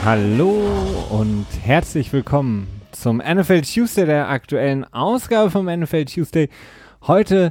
Hallo und herzlich willkommen zum NFL Tuesday, der aktuellen Ausgabe vom NFL Tuesday. Heute,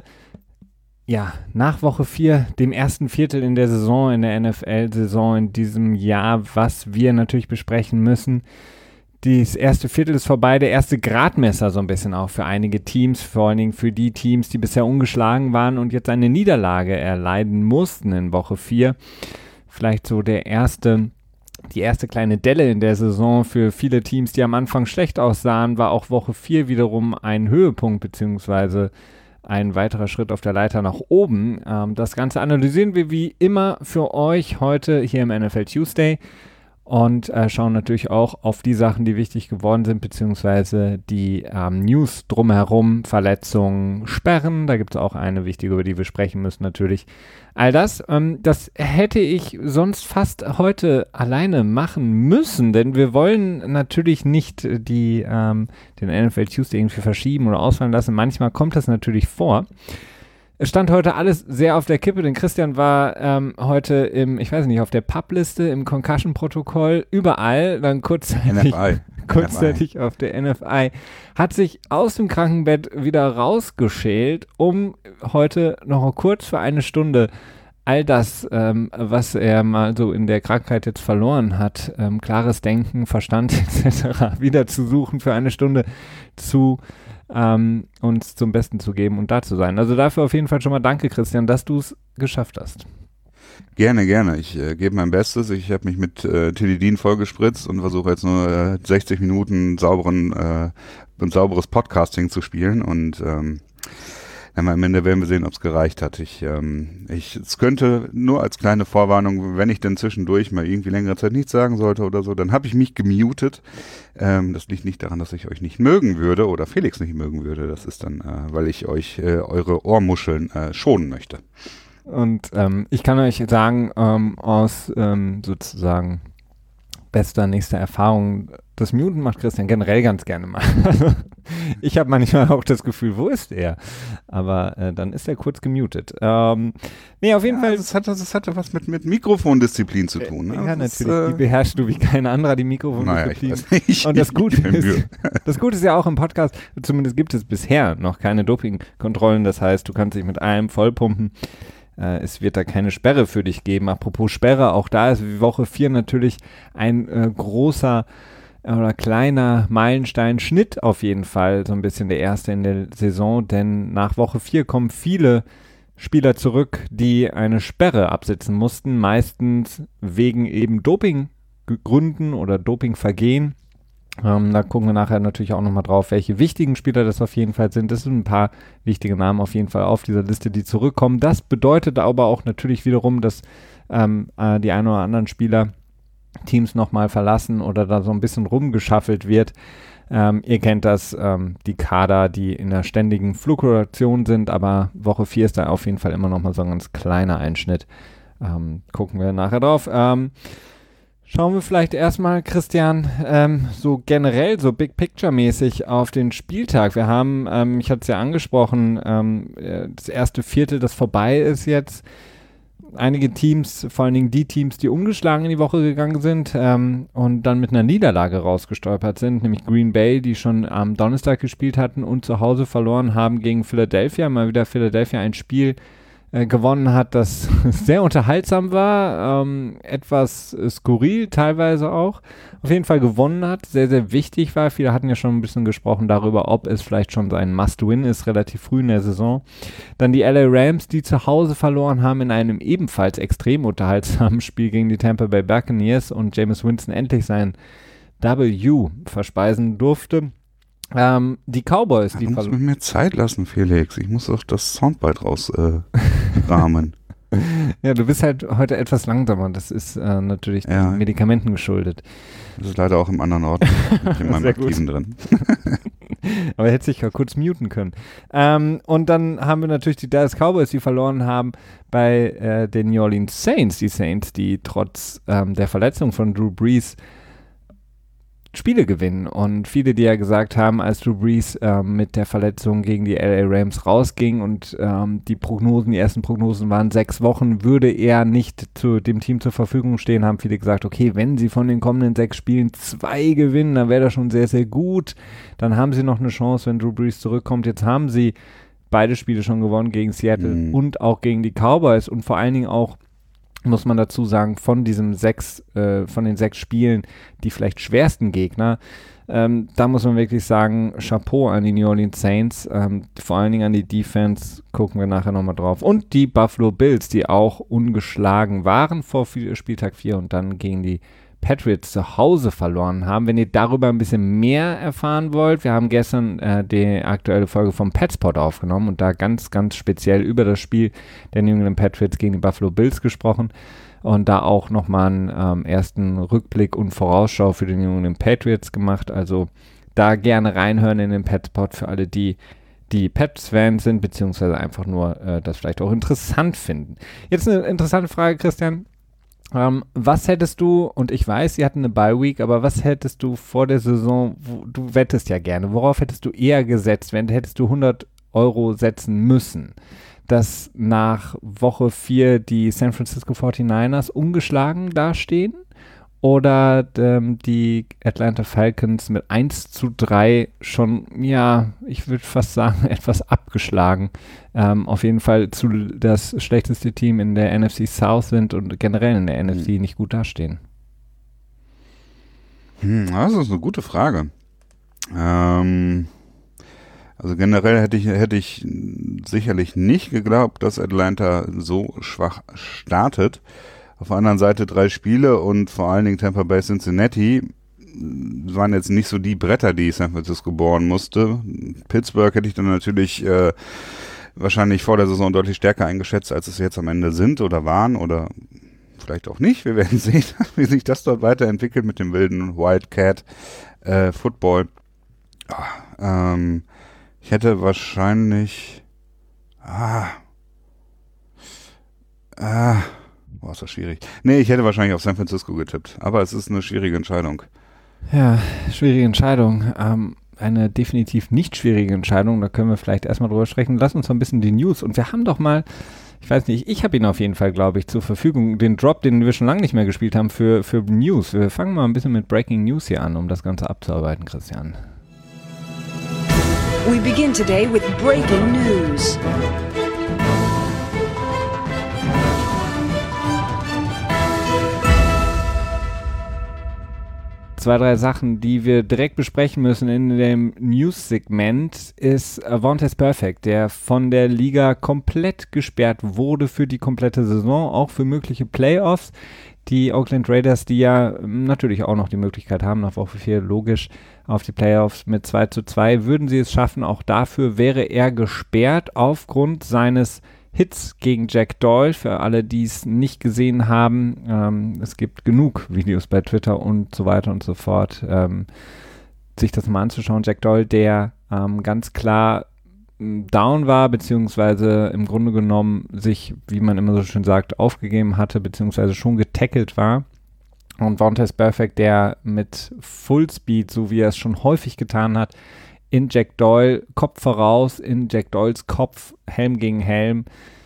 nach Woche 4, dem ersten Viertel in der Saison, in der NFL-Saison in diesem Jahr, was wir natürlich besprechen müssen. Das erste Viertel ist vorbei, der erste Gradmesser so ein bisschen auch für einige Teams, vor allen Dingen für die Teams, die bisher ungeschlagen waren und jetzt eine Niederlage erleiden mussten in Woche 4. Vielleicht so die erste kleine Delle in der Saison für viele Teams, die am Anfang schlecht aussahen, war auch Woche 4 wiederum ein Höhepunkt beziehungsweise ein weiterer Schritt auf der Leiter nach oben. Das Ganze analysieren wir wie immer für euch heute hier im NFL Tuesday und schauen natürlich auch auf die Sachen, die wichtig geworden sind, beziehungsweise die News drumherum, Verletzungen, Sperren. Da gibt es auch eine wichtige, über die wir sprechen müssen natürlich. All das, das hätte ich sonst fast heute alleine machen müssen, denn wir wollen natürlich nicht den NFL Tuesday irgendwie verschieben oder ausfallen lassen. Manchmal kommt das natürlich vor. Es stand heute alles sehr auf der Kippe, denn Christian war heute auf der Publiste, im Concussion-Protokoll, überall, dann kurzzeitig auf der NFI, hat sich aus dem Krankenbett wieder rausgeschält, um heute noch kurz für eine Stunde all das, was er mal so in der Krankheit jetzt verloren hat, klares Denken, Verstand etc. wieder zu suchen, für eine Stunde zu uns zum Besten zu geben und da zu sein. Also dafür auf jeden Fall schon mal danke, Christian, dass du es geschafft hast. Gerne. Ich gebe mein Bestes. Ich habe mich mit Tilidin vollgespritzt und versuche jetzt nur 60 Minuten sauberes Podcasting zu spielen und am Ende werden wir sehen, ob es gereicht hat. Es könnte nur als kleine Vorwarnung, wenn ich dann zwischendurch mal irgendwie längere Zeit nichts sagen sollte oder so, dann habe ich mich gemutet. Das liegt nicht daran, dass ich euch nicht mögen würde oder Felix nicht mögen würde. Das ist dann, weil ich euch eure Ohrmuscheln schonen möchte. Und ich kann euch sagen, aus sozusagen bester nächster Erfahrung, das Muten macht Christian generell ganz gerne mal. Ich habe manchmal auch das Gefühl, wo ist er? Aber dann ist er kurz gemutet. Auf jeden Fall. Das hatte was mit Mikrofondisziplin zu tun. Ne? Ja, natürlich. Die beherrschst du wie kein anderer, die Mikrofondisziplin. Naja, und das Gute ist ja auch im Podcast, zumindest gibt es bisher noch keine Dopingkontrollen. Das heißt, du kannst dich mit allem vollpumpen. Es wird da keine Sperre für dich geben. Apropos Sperre, auch da ist Woche 4 natürlich ein großer oder kleiner Meilenstein-Schnitt auf jeden Fall, so ein bisschen der erste in der Saison, denn nach Woche 4 kommen viele Spieler zurück, die eine Sperre absitzen mussten, meistens wegen eben Dopinggründen oder Dopingvergehen. Da gucken wir nachher natürlich auch nochmal drauf, welche wichtigen Spieler das auf jeden Fall sind. Das sind ein paar wichtige Namen auf jeden Fall auf dieser Liste, die zurückkommen. Das bedeutet aber auch natürlich wiederum, dass die ein oder anderen Spieler Teams nochmal verlassen oder da so ein bisschen rumgeschaffelt wird. Ihr kennt das, die Kader, die in der ständigen Fluktuation sind, aber Woche 4 ist da auf jeden Fall immer nochmal so ein ganz kleiner Einschnitt. Gucken wir nachher drauf. Schauen wir vielleicht erstmal, Christian, so generell, so Big-Picture-mäßig auf den Spieltag. Wir haben, ich hatte es ja angesprochen, das erste Viertel, das vorbei ist jetzt. Einige Teams, vor allen Dingen die Teams, die ungeschlagen in die Woche gegangen sind und dann mit einer Niederlage rausgestolpert sind, nämlich Green Bay, die schon am Donnerstag gespielt hatten und zu Hause verloren haben gegen Philadelphia. Mal wieder Philadelphia ein Spiel gewonnen hat, das sehr unterhaltsam war, etwas skurril teilweise auch, auf jeden Fall gewonnen hat, sehr, sehr wichtig war. Viele hatten ja schon ein bisschen gesprochen darüber, ob es vielleicht schon so ein Must-Win ist, relativ früh in der Saison. Dann die LA Rams, die zu Hause verloren haben in einem ebenfalls extrem unterhaltsamen Spiel gegen die Tampa Bay Buccaneers und Jameis Winston endlich sein W verspeisen durfte. Die Cowboys, die verloren. Du musst mir Zeit lassen, Felix. Ich muss auf das Soundbite rausrahmen. Ja, du bist halt heute etwas langsamer. Das ist natürlich den Medikamenten geschuldet. Das ist leider auch im anderen Ort mit in meinem Aktiven drin. Aber er hätte sich ja kurz muten können. Und dann haben wir natürlich die Dallas Cowboys, die verloren haben bei den New Orleans Saints. Die Saints, die trotz der Verletzung von Drew Brees Spiele gewinnen. Und viele, die ja gesagt haben, als Drew Brees mit der Verletzung gegen die LA Rams rausging und die ersten Prognosen waren 6 Wochen, würde er nicht zu dem Team zur Verfügung stehen, haben viele gesagt, okay, wenn sie von den kommenden 6 Spielen 2 gewinnen, dann wäre das schon sehr, sehr gut. Dann haben sie noch eine Chance, wenn Drew Brees zurückkommt. Jetzt haben sie beide Spiele schon gewonnen gegen Seattle und auch gegen die Cowboys und vor allen Dingen auch, muss man dazu sagen, von den 6 Spielen die vielleicht schwersten Gegner, da muss man wirklich sagen, Chapeau an die New Orleans Saints, vor allen Dingen an die Defense, gucken wir nachher nochmal drauf, und die Buffalo Bills, die auch ungeschlagen waren vor Spieltag 4 und dann gegen die Patriots zu Hause verloren haben. Wenn ihr darüber ein bisschen mehr erfahren wollt, wir haben gestern die aktuelle Folge vom Petspot aufgenommen und da ganz, ganz speziell über das Spiel der New England Patriots gegen die Buffalo Bills gesprochen und da auch nochmal einen ersten Rückblick und Vorausschau für die New England Patriots gemacht. Also da gerne reinhören in den Petspot für alle, die Pets-Fans sind, beziehungsweise einfach nur das vielleicht auch interessant finden. Jetzt eine interessante Frage, Christian. Was hättest du, und ich weiß, sie hatten eine Bye-Week, aber was hättest du vor der Saison, du wettest ja gerne, worauf hättest du eher gesetzt, hättest du 100 € setzen müssen, dass nach Woche 4 die San Francisco 49ers ungeschlagen dastehen oder die Atlanta Falcons mit 1:3 schon, ja, ich würde fast sagen, etwas abgeschlagen. Auf jeden Fall das schlechteste Team in der NFC South sind und generell in der NFC nicht gut dastehen. Das ist eine gute Frage. Also generell hätte ich sicherlich nicht geglaubt, dass Atlanta so schwach startet. Auf der anderen Seite 3 Spiele und vor allen Dingen Tampa Bay, Cincinnati waren jetzt nicht so die Bretter, die San Francisco bohren musste. Pittsburgh hätte ich dann natürlich wahrscheinlich vor der Saison deutlich stärker eingeschätzt, als es jetzt am Ende sind oder waren oder vielleicht auch nicht. Wir werden sehen, wie sich das dort weiterentwickelt mit dem wilden Wildcat Football. Ich hätte wahrscheinlich boah, ist das schwierig. Nee, ich hätte wahrscheinlich auf San Francisco getippt, aber es ist eine schwierige Entscheidung. Ja, schwierige Entscheidung. Eine definitiv nicht schwierige Entscheidung, da können wir vielleicht erstmal drüber sprechen. Lass uns mal ein bisschen die News, und wir haben doch mal, ich weiß nicht, ich habe ihn auf jeden Fall, glaube ich, zur Verfügung, den Drop, den wir schon lange nicht mehr gespielt haben für News. Wir fangen mal ein bisschen mit Breaking News hier an, um das Ganze abzuarbeiten, Christian. We begin today with breaking news. 2, 3 Sachen, die wir direkt besprechen müssen in dem News-Segment, ist Vontaze Burfict, der von der Liga komplett gesperrt wurde für die komplette Saison, auch für mögliche Playoffs. Die Oakland Raiders, die ja natürlich auch noch die Möglichkeit haben, nach Woche 4 logisch auf die Playoffs mit 2:2, würden sie es schaffen. Auch dafür wäre er gesperrt aufgrund seines Hits gegen Jack Doyle, für alle, die es nicht gesehen haben. Es gibt genug Videos bei Twitter und so weiter und so fort, sich das mal anzuschauen. Jack Doyle, der ganz klar down war, beziehungsweise im Grunde genommen sich, wie man immer so schön sagt, aufgegeben hatte, beziehungsweise schon getackelt war. Und Vontaze Burfict, der mit Fullspeed, so wie er es schon häufig getan hat, in Jack Doyle, Kopf voraus, in Jack Doyles Kopf, Helm gegen Helm,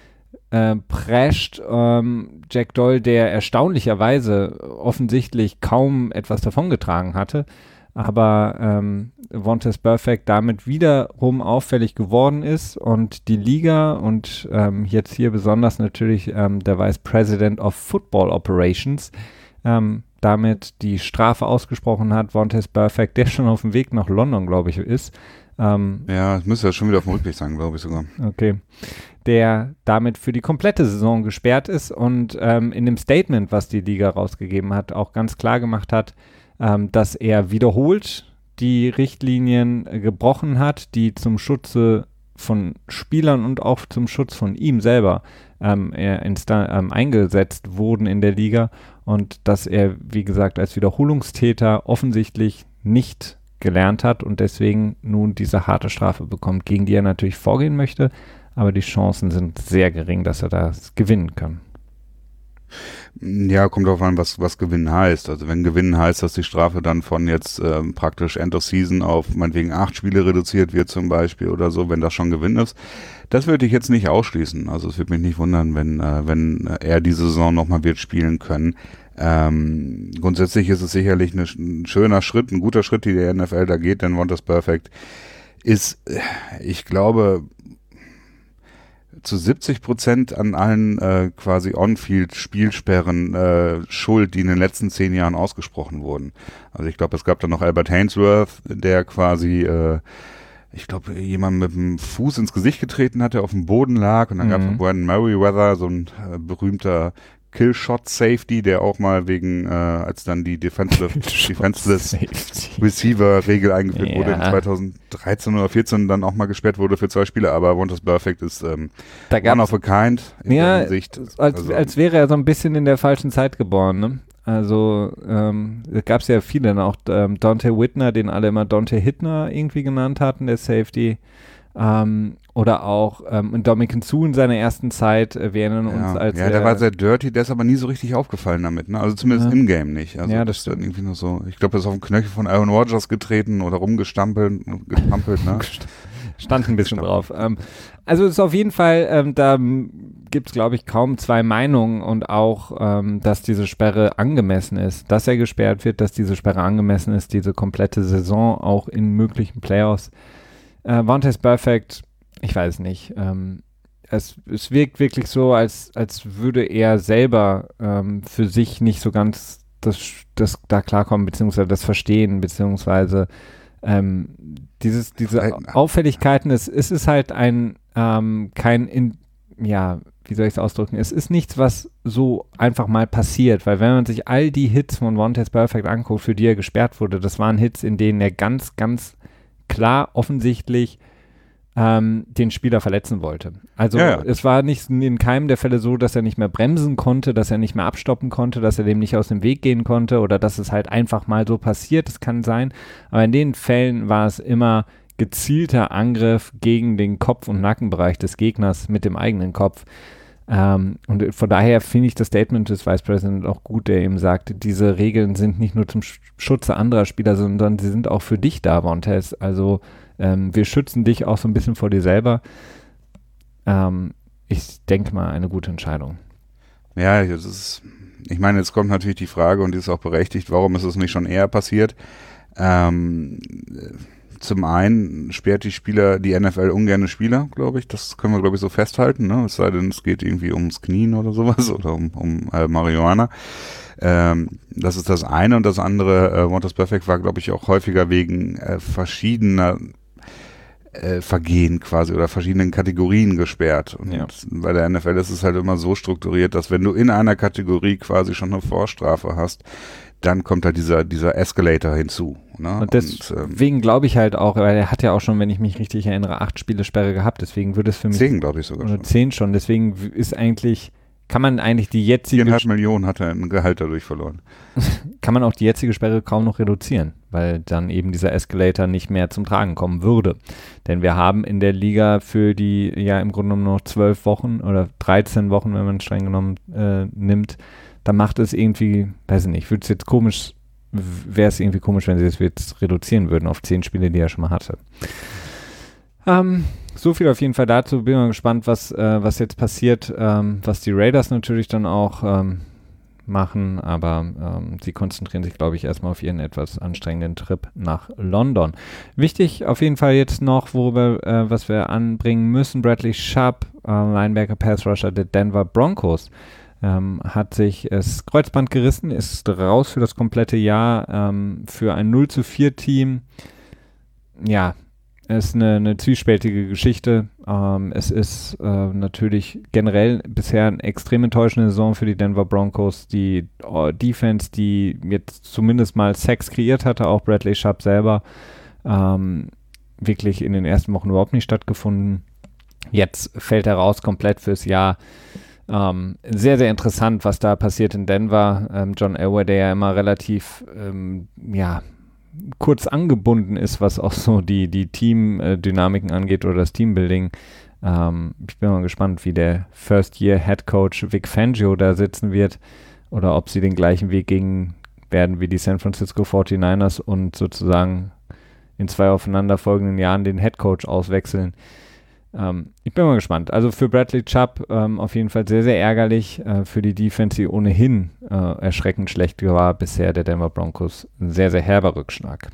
prescht. Jack Doyle, der erstaunlicherweise offensichtlich kaum etwas davongetragen hatte, aber Vontaze Burfict damit wiederum auffällig geworden ist und die Liga und jetzt hier besonders natürlich der Vice President of Football Operations damit die Strafe ausgesprochen hat. Vontaze Burfict, der schon auf dem Weg nach London, glaube ich, ist. Ja, das müsste ja schon wieder auf dem Rückweg sein, glaube ich sogar. Okay. Der damit für die komplette Saison gesperrt ist und in dem Statement, was die Liga rausgegeben hat, auch ganz klar gemacht hat, dass er wiederholt die Richtlinien gebrochen hat, die zum Schutze von Spielern und auch zum Schutz von ihm selber eingesetzt wurden in der Liga und dass er, wie gesagt, als Wiederholungstäter offensichtlich nicht gelernt hat und deswegen nun diese harte Strafe bekommt, gegen die er natürlich vorgehen möchte, aber die Chancen sind sehr gering, dass er das gewinnen kann. Ja, kommt darauf an, was gewinnen heißt. Also wenn gewinnen heißt, dass die Strafe dann von jetzt praktisch End of Season auf meinetwegen 8 Spiele reduziert wird zum Beispiel oder so, wenn das schon Gewinn ist, das würde ich jetzt nicht ausschließen. Also es würde mich nicht wundern, wenn er diese Saison nochmal wird spielen können. Grundsätzlich ist es sicherlich ein schöner Schritt, ein guter Schritt, die der NFL da geht, denn Vontaze Burfict ist, ich glaube, zu 70% an allen quasi On-Field-Spielsperren schuld, die in den letzten 10 Jahren ausgesprochen wurden. Also ich glaube, es gab dann noch Albert Hainsworth, der quasi, ich glaube, jemand mit dem Fuß ins Gesicht getreten hat, der auf dem Boden lag. Und dann gab es noch Brandon Merriweather, so ein berühmter Killshot-Safety, der auch mal wegen, als dann die Defenseless Receiver-Regel eingeführt wurde in 2013 oder 2014, dann auch mal gesperrt wurde für 2 Spiele, aber Vontaze Burfict ist one of a kind in der Hinsicht. Als wäre er so ein bisschen in der falschen Zeit geboren, ne? Also gab es ja viele, auch Dante Whitner, den alle immer Dante Hitner irgendwie genannt hatten, der Safety. Oder auch Ndamukong Suh in seiner ersten Zeit, wir erinnern uns als... Ja, der war sehr dirty, der ist aber nie so richtig aufgefallen damit, ne? Also zumindest im Game nicht. Also ja, das ist dann irgendwie nur so, ich glaube, er ist auf den Knöchel von Aaron Rodgers getreten oder rumgestampelt, ne? Stand ein bisschen drauf. Also es ist auf jeden Fall, da gibt es, glaube ich, kaum 2 Meinungen und auch, dass diese Sperre angemessen ist, dass er gesperrt wird, dass diese Sperre angemessen ist, diese komplette Saison auch in möglichen Playoffs. Vontaze Burfict, ich weiß nicht, es wirkt wirklich so, als würde er selber für sich nicht so ganz das da klarkommen, beziehungsweise das verstehen, beziehungsweise diese Auffälligkeiten, es ist halt wie soll ich es ausdrücken, es ist nichts, was so einfach mal passiert, weil wenn man sich all die Hits von Vontaze Burfict anguckt, für die er gesperrt wurde, das waren Hits, in denen er ganz, ganz klar offensichtlich den Spieler verletzen wollte. Also es war nicht in keinem der Fälle so, dass er nicht mehr bremsen konnte, dass er nicht mehr abstoppen konnte, dass er dem nicht aus dem Weg gehen konnte oder dass es halt einfach mal so passiert, das kann sein. Aber in den Fällen war es immer gezielter Angriff gegen den Kopf- und Nackenbereich des Gegners mit dem eigenen Kopf. Und von daher finde ich das Statement des Vice President auch gut, der eben sagt, diese Regeln sind nicht nur zum Schutze anderer Spieler, sondern sie sind auch für dich da, Vontaze. Also wir schützen dich auch so ein bisschen vor dir selber. Ich denke mal, eine gute Entscheidung. Ja, ich meine, jetzt kommt natürlich die Frage, und die ist auch berechtigt, warum ist es nicht schon eher passiert? Zum einen sperrt die NFL ungerne Spieler, glaube ich. Das können wir, glaube ich, so festhalten, ne? Es sei denn, es geht irgendwie ums Knien oder sowas oder um Marihuana. Das ist das eine. Und das andere, Vontaze Burfict war, glaube ich, auch häufiger wegen verschiedener Vergehen quasi oder verschiedenen Kategorien gesperrt. Und bei der NFL ist es halt immer so strukturiert, dass wenn du in einer Kategorie quasi schon eine Vorstrafe hast, dann kommt halt dieser Escalator hinzu. Ne? Und deswegen glaube ich halt auch, weil er hat ja auch schon, wenn ich mich richtig erinnere, 8 Spiele Sperre gehabt, deswegen würde es für mich 10, glaube ich sogar schon. 10 schon, deswegen kann man eigentlich die jetzige 4,5 Millionen hat er ein Gehalt dadurch verloren. Kann man auch die jetzige Sperre kaum noch reduzieren, weil dann eben dieser Escalator nicht mehr zum Tragen kommen würde. Denn wir haben in der Liga für die im Grunde genommen noch 12 Wochen oder 13 Wochen, wenn man es streng genommen nimmt, da macht es irgendwie, weiß ich nicht, wäre es irgendwie komisch, wenn sie es jetzt reduzieren würden auf 10 Spiele, die er schon mal hatte. So viel auf jeden Fall dazu. Bin mal gespannt, was jetzt passiert, was die Raiders natürlich dann auch machen, aber sie konzentrieren sich, glaube ich, erstmal auf ihren etwas anstrengenden Trip nach London. Wichtig auf jeden Fall jetzt noch, was wir anbringen müssen, Bradley Sharp, Linebacker Pass Rusher der Denver Broncos, hat sich das Kreuzband gerissen, ist raus für das komplette Jahr, für ein 0-4-Team. Ja, ist eine zwiespältige Geschichte. Es ist natürlich generell bisher eine extrem enttäuschende Saison für die Denver Broncos. Die Defense, die jetzt zumindest mal Sacks kreiert hatte, auch Bradley Sharp selber, wirklich in den ersten Wochen überhaupt nicht stattgefunden. Jetzt fällt er raus komplett fürs Jahr. Sehr, sehr interessant, was da passiert in Denver. John Elway, der ja immer relativ kurz angebunden ist, was auch so die Teamdynamiken angeht oder das Teambuilding, Ich bin mal gespannt, wie der First-Year-Head-Coach Vic Fangio da sitzen wird oder ob sie den gleichen Weg gehen werden wie die San Francisco 49ers und sozusagen in 2 aufeinanderfolgenden Jahren den Head-Coach auswechseln. Ich bin mal gespannt. Also für Bradley Chubb auf jeden Fall sehr, sehr ärgerlich. Für die Defense, die ohnehin erschreckend schlecht war bisher, der Denver Broncos, ein sehr, sehr herber Rückschlag.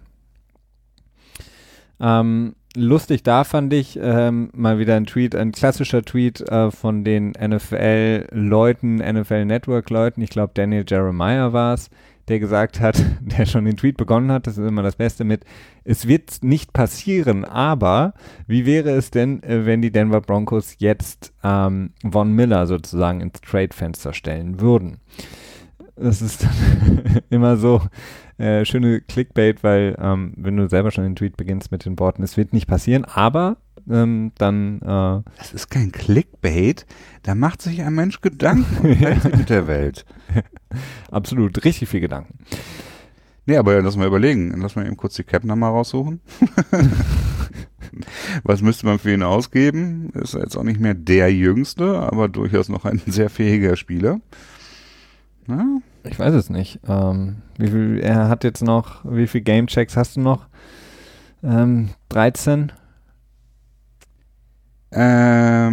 Lustig da fand ich mal wieder ein klassischer Tweet von den NFL-Leuten, NFL-Network-Leuten, ich glaube Daniel Jeremiah war es, der gesagt hat, der schon den Tweet begonnen hat, das ist immer das Beste mit, es wird nicht passieren, aber wie wäre es denn, wenn die Denver Broncos jetzt Von Miller sozusagen ins Trade-Fenster stellen würden? Das ist immer so schöne Clickbait, weil wenn du selber schon den Tweet beginnst mit den Worten, es wird nicht passieren, aber dann... Das ist kein Clickbait, da macht sich ein Mensch Gedanken und hält sich mit der Welt. Absolut, richtig viel Gedanken. Nee, aber lass mal überlegen. Lass mal eben kurz die Cap-Nummer raussuchen. Was müsste man für ihn ausgeben? Ist jetzt auch nicht mehr der Jüngste, aber durchaus noch ein sehr fähiger Spieler. Ja? Ich weiß es nicht. Er hat jetzt noch, wie viele Game-Checks hast du noch? 13? Er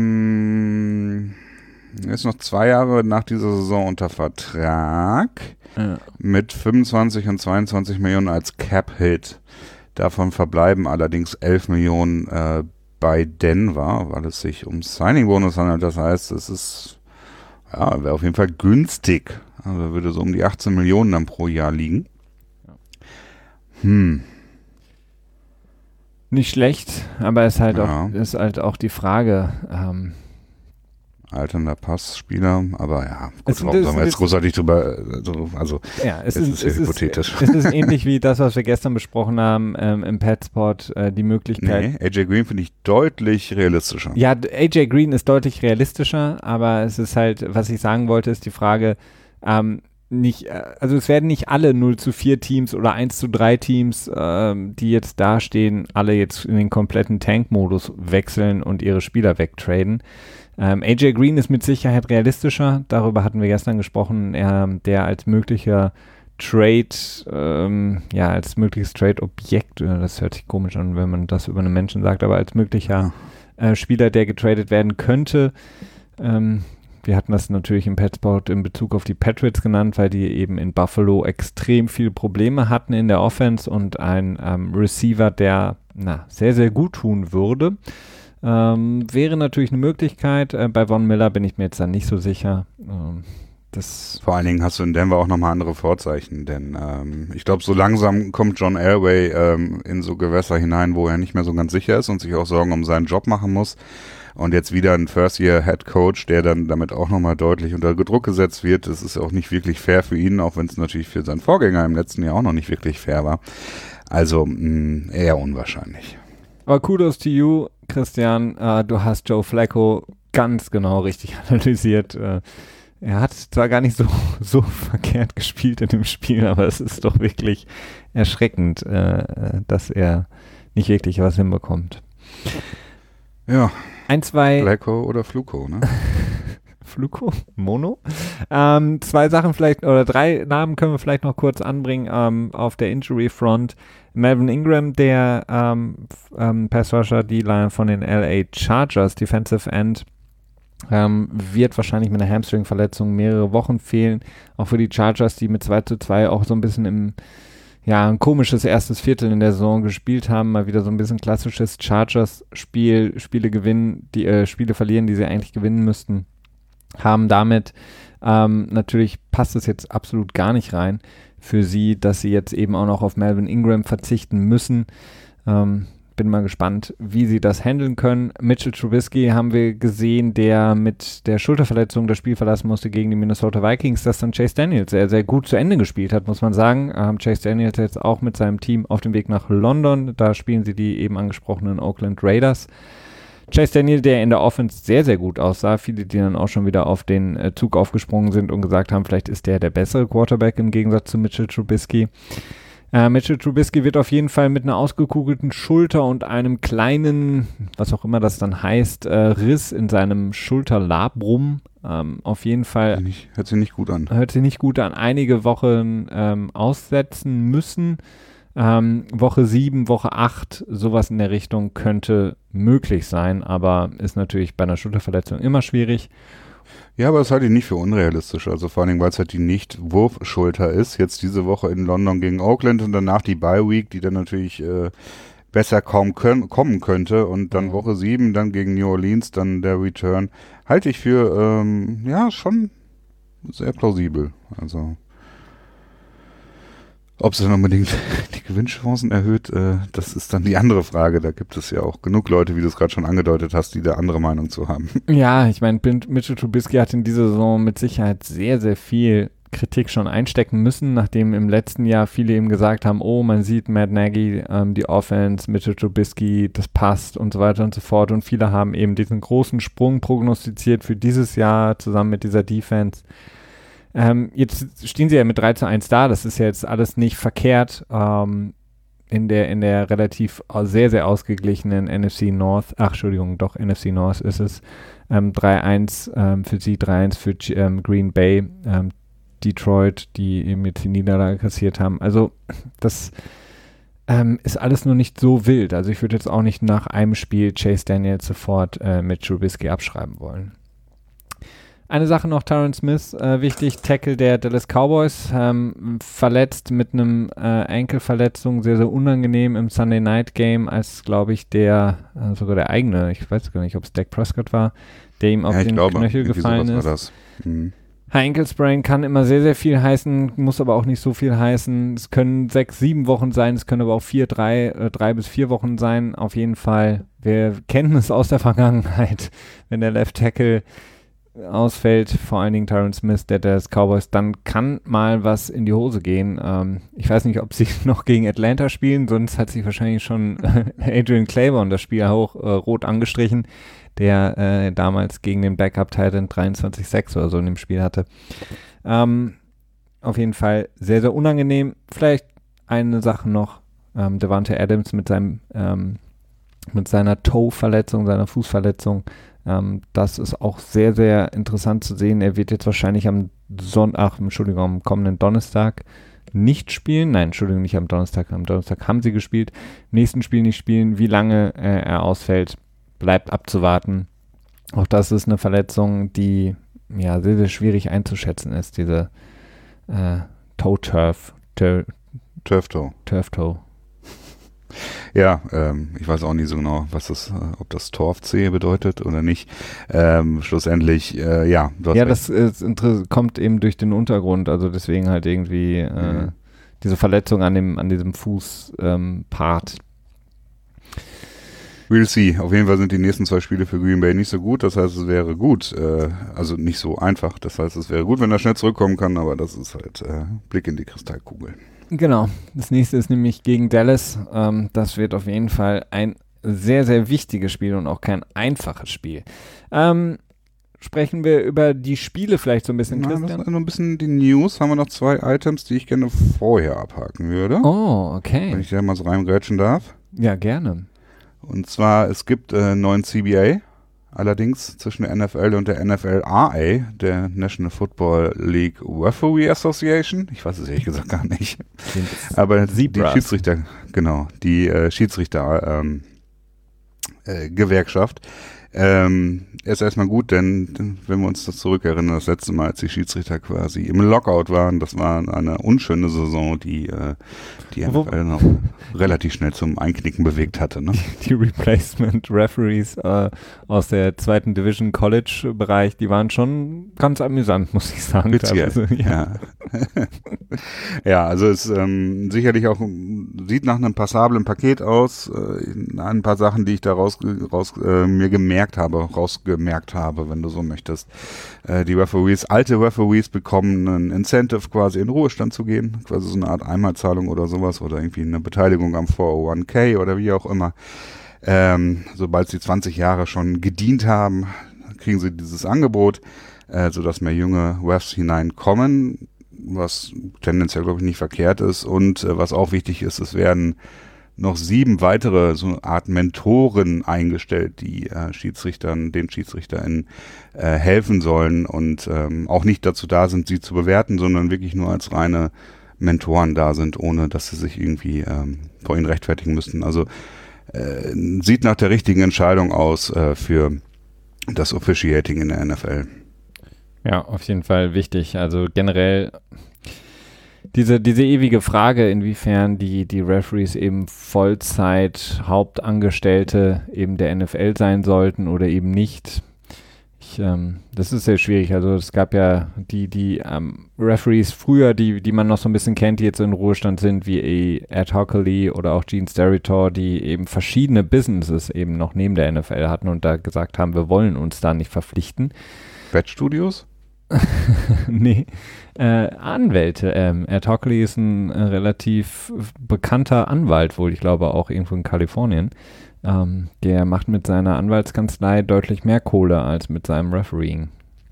ist noch 2 Jahre nach dieser Saison unter Vertrag mit 25 und 22 Millionen als Cap-Hit. Davon verbleiben allerdings 11 Millionen bei Denver, weil es sich um Signing-Bonus handelt. Das heißt, es ist wäre auf jeden Fall günstig. Also würde so um die 18 Millionen dann pro Jahr liegen. Nicht schlecht, aber ist halt auch die Frage. Alternder Passspieler, aber ja, gut, warum sollen wir jetzt großartig drüber, also es ist hypothetisch. Es ist ähnlich wie das, was wir gestern besprochen haben im Petspot, die Möglichkeit. Nee, AJ Green finde ich deutlich realistischer. Ja, AJ Green ist deutlich realistischer, aber es ist halt, was ich sagen wollte, ist die Frage, es werden nicht alle 0-4 Teams oder 1-3 Teams, die jetzt dastehen, alle jetzt in den kompletten Tank-Modus wechseln und ihre Spieler wegtraden. AJ Green ist mit Sicherheit realistischer, darüber hatten wir gestern gesprochen, der als möglicher Trade, als mögliches Trade-Objekt, das hört sich komisch an, wenn man das über einen Menschen sagt, aber als möglicher Spieler, der getradet werden könnte. Wir hatten das natürlich im Petspot in Bezug auf die Patriots genannt, weil die eben in Buffalo extrem viele Probleme hatten in der Offense und ein Receiver, der sehr, sehr gut tun würde. Wäre natürlich eine Möglichkeit. Bei Von Miller bin ich mir jetzt dann nicht so sicher. Vor allen Dingen hast du in Denver auch nochmal andere Vorzeichen, denn ich glaube, so langsam kommt John Elway in so Gewässer hinein, wo er nicht mehr so ganz sicher ist und sich auch Sorgen um seinen Job machen muss. Und jetzt wieder ein First-Year-Head-Coach, der dann damit auch nochmal deutlich unter Druck gesetzt wird. Das ist auch nicht wirklich fair für ihn, auch wenn es natürlich für seinen Vorgänger im letzten Jahr auch noch nicht wirklich fair war. Also eher unwahrscheinlich. Aber kudos to you, Christian. Du hast Joe Flacco ganz genau richtig analysiert. Er hat zwar gar nicht so verkehrt gespielt in dem Spiel, aber es ist doch wirklich erschreckend, dass er nicht wirklich was hinbekommt. Ja. 1, 2. Flacco oder Fluco, ne? Fluco? Mono? 2 Sachen vielleicht, oder 3 Namen können wir vielleicht noch kurz anbringen auf der Injury Front. Melvin Ingram, der Pass-Rusher, D-Line von den LA Chargers, Defensive End, wird wahrscheinlich mit einer Hamstring-Verletzung mehrere Wochen fehlen. Auch für die Chargers, die mit 2-2 auch so ein bisschen ein komisches erstes Viertel in der Saison gespielt haben, mal wieder so ein bisschen klassisches Chargers-Spiel, Spiele gewinnen, Spiele verlieren, die sie eigentlich gewinnen müssten, haben damit, natürlich passt es jetzt absolut gar nicht rein für sie, dass sie jetzt eben auch noch auf Melvin Ingram verzichten müssen. Bin mal gespannt, wie sie das handeln können. Mitchell Trubisky haben wir gesehen, der mit der Schulterverletzung das Spiel verlassen musste gegen die Minnesota Vikings, das dann Chase Daniels sehr, sehr gut zu Ende gespielt hat, muss man sagen. Chase Daniels jetzt auch mit seinem Team auf dem Weg nach London. Da spielen sie die eben angesprochenen Oakland Raiders. Chase Daniel, der in der Offense sehr, sehr gut aussah. Viele, die dann auch schon wieder auf den Zug aufgesprungen sind und gesagt haben, vielleicht ist der bessere Quarterback im Gegensatz zu Mitchell Trubisky. Mitchell Trubisky wird auf jeden Fall mit einer ausgekugelten Schulter und einem kleinen, was auch immer das dann heißt, Riss in seinem Schulterlabrum auf jeden Fall. Hört sich nicht gut an. Hört sich nicht gut an. Einige Wochen aussetzen müssen. Woche 7, Woche 8, sowas in der Richtung könnte möglich sein, aber ist natürlich bei einer Schulterverletzung immer schwierig. Ja, aber das halte ich nicht für unrealistisch. Also vor allem, weil es halt die Nicht-Wurfschulter ist. Jetzt diese Woche in London gegen Oakland und danach die Bye-Week, die dann natürlich besser kaum kommen könnte. Und dann Woche 7, dann gegen New Orleans, dann der Return. Halte ich für, schon sehr plausibel. Also, ob es dann unbedingt die Gewinnchancen erhöht, das ist dann die andere Frage. Da gibt es ja auch genug Leute, wie du es gerade schon angedeutet hast, die da andere Meinung zu haben. Ja, ich meine, Mitchell Trubisky hat in dieser Saison mit Sicherheit sehr, sehr viel Kritik schon einstecken müssen, nachdem im letzten Jahr viele eben gesagt haben, oh, man sieht Matt Nagy, die Offense, Mitchell Trubisky, das passt und so weiter und so fort. Und viele haben eben diesen großen Sprung prognostiziert für dieses Jahr zusammen mit dieser Defense. Jetzt stehen sie ja mit 3-1 da, das ist ja jetzt alles nicht verkehrt in der relativ sehr, sehr ausgeglichenen NFC North, NFC North ist es, 3-1 für sie, 3-1 für Green Bay, Detroit, die eben jetzt die Niederlage kassiert haben. Also das ist alles nur nicht so wild, also ich würde jetzt auch nicht nach einem Spiel Chase Daniels sofort mit Trubisky abschreiben wollen. Eine Sache noch, Tyron Smith, wichtig, Tackle der Dallas Cowboys, verletzt mit einem Ankle-Verletzung, sehr, sehr unangenehm im Sunday Night Game, als, glaube ich, sogar der eigene, ich weiß gar nicht, ob es Dak Prescott war, der ihm auf den Knöchel gefallen ist. War das. Ankle Sprain kann immer sehr, sehr viel heißen, muss aber auch nicht so viel heißen. Es können 6, 7 Wochen sein, es können aber auch 3 bis 4 Wochen sein. Auf jeden Fall, wir kennen es aus der Vergangenheit, wenn der Left Tackle ausfällt, vor allen Dingen Tyron Smith, der Dallas Cowboys, dann kann mal was in die Hose gehen. Ich weiß nicht, ob sie noch gegen Atlanta spielen, sonst hat sich wahrscheinlich schon Adrian Claiborne das Spiel rot angestrichen, der damals gegen den Backup-Titan 23-6 oder so in dem Spiel hatte. Auf jeden Fall sehr, sehr unangenehm. Vielleicht eine Sache noch, Davante Adams mit seiner Toe-Verletzung, seiner Fußverletzung. Das ist auch sehr, sehr interessant zu sehen. Er wird jetzt wahrscheinlich am kommenden Donnerstag nicht spielen. Nein, Entschuldigung, nicht am Donnerstag. Am Donnerstag haben sie gespielt. Im nächsten Spiel nicht spielen. Wie lange er ausfällt, bleibt abzuwarten. Auch das ist eine Verletzung, die ja sehr, sehr schwierig einzuschätzen ist. Diese Toe-Turf-Toe. Turf-Toe. Ja, ich weiß auch nicht so genau, ob das Torfzehe bedeutet oder nicht. Schlussendlich, ja. Das kommt eben durch den Untergrund, also deswegen halt irgendwie diese Verletzung an diesem Fußpart. We'll see. Auf jeden Fall sind die nächsten 2 Spiele für Green Bay nicht so gut. Das heißt, es wäre gut, also nicht so einfach. Das heißt, es wäre gut, wenn er schnell zurückkommen kann, aber das ist halt Blick in die Kristallkugel. Genau. Das nächste ist nämlich gegen Dallas. Das wird auf jeden Fall ein sehr, sehr wichtiges Spiel und auch kein einfaches Spiel. Sprechen wir über die Spiele vielleicht so ein bisschen, Christian? Das ist noch ein bisschen die News. Haben wir noch 2 Items, die ich gerne vorher abhaken würde. Oh, okay. Wenn ich da mal so reingrätschen darf. Ja, gerne. Und zwar, es gibt neuen CBA, allerdings zwischen der NFL und der NFLRA, der National Football League Referee Association. Ich weiß es ehrlich gesagt gar nicht. Aber die Schiedsrichter, genau, die Schiedsrichter-Gewerkschaft. Ist erstmal gut, denn wenn wir uns das zurückerinnern, das letzte Mal, als die Schiedsrichter quasi im Lockout waren, das war eine unschöne Saison, die NFL noch relativ schnell zum Einknicken bewegt hatte. Ne? Die Replacement Referees aus der 2. Division College Bereich, die waren schon ganz amüsant, muss ich sagen. Witzig, ja. Ja, also es sicherlich auch sieht nach einem passablen Paket aus. Ein paar Sachen, die ich da rausgemerkt habe, wenn du so möchtest. Die alte Referees bekommen ein Incentive, quasi in Ruhestand zu gehen, quasi so eine Art Einmalzahlung oder sowas oder irgendwie eine Beteiligung am 401k oder wie auch immer. Sobald sie 20 Jahre schon gedient haben, kriegen sie dieses Angebot, sodass mehr junge Refs hineinkommen. was tendenziell, glaube ich, nicht verkehrt ist. Und was auch wichtig ist, es werden noch 7 weitere so eine Art Mentoren eingestellt, die den SchiedsrichterInnen helfen sollen und auch nicht dazu da sind, sie zu bewerten, sondern wirklich nur als reine Mentoren da sind, ohne dass sie sich irgendwie vor ihnen rechtfertigen müssten. Also sieht nach der richtigen Entscheidung aus für das Officiating in der NFL. Ja, auf jeden Fall wichtig. Also generell diese ewige Frage, inwiefern die Referees eben Vollzeit-Hauptangestellte eben der NFL sein sollten oder eben nicht. Das ist sehr schwierig. Also es gab ja die Referees früher, die man noch so ein bisschen kennt, die jetzt in Ruhestand sind, wie Ed Hockley oder auch Gene Steratore, die eben verschiedene Businesses eben noch neben der NFL hatten und da gesagt haben, wir wollen uns da nicht verpflichten. Wettstudios? Nee, Anwälte. Ed Hockley ist ein relativ bekannter Anwalt wohl, ich glaube auch irgendwo in Kalifornien. Der macht mit seiner Anwaltskanzlei deutlich mehr Kohle als mit seinem Refereeing.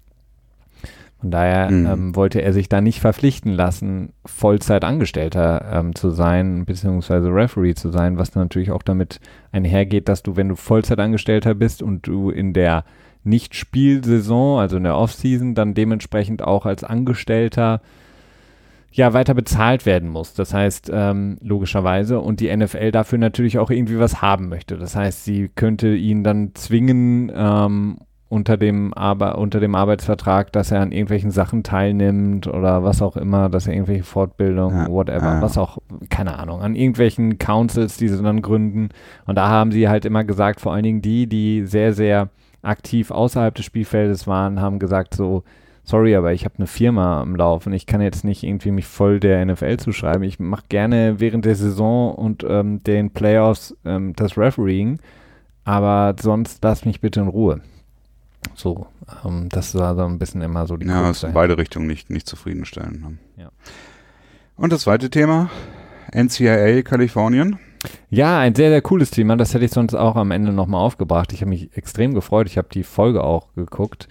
Von daher wollte er sich da nicht verpflichten lassen, Vollzeitangestellter zu sein, beziehungsweise Referee zu sein, was natürlich auch damit einhergeht, dass du, wenn du Vollzeitangestellter bist und du in der Nicht-Spielsaison, also in der Offseason, dann dementsprechend auch als Angestellter weiter bezahlt werden muss. Das heißt, logischerweise, und die NFL dafür natürlich auch irgendwie was haben möchte. Das heißt, sie könnte ihn dann zwingen, unter dem Arbeitsvertrag, dass er an irgendwelchen Sachen teilnimmt oder was auch immer, dass er irgendwelche Fortbildungen, whatever, was auch, keine Ahnung, an irgendwelchen Councils, die sie dann gründen. Und da haben sie halt immer gesagt, vor allen Dingen die sehr, sehr aktiv außerhalb des Spielfeldes waren, haben gesagt so, sorry, aber ich habe eine Firma am Laufen, ich kann jetzt nicht irgendwie mich voll der NFL zuschreiben. Ich mache gerne während der Saison und den Playoffs das Refereeing, aber sonst lass mich bitte in Ruhe. So, das war so ein bisschen immer so die Ja, es in beide Richtungen nicht zufriedenstellend. Ne? Ja. Und das zweite Thema, NCAA Kalifornien. Ja, ein sehr, sehr cooles Thema. Das hätte ich sonst auch am Ende nochmal aufgebracht. Ich habe mich extrem gefreut. Ich habe die Folge auch geguckt.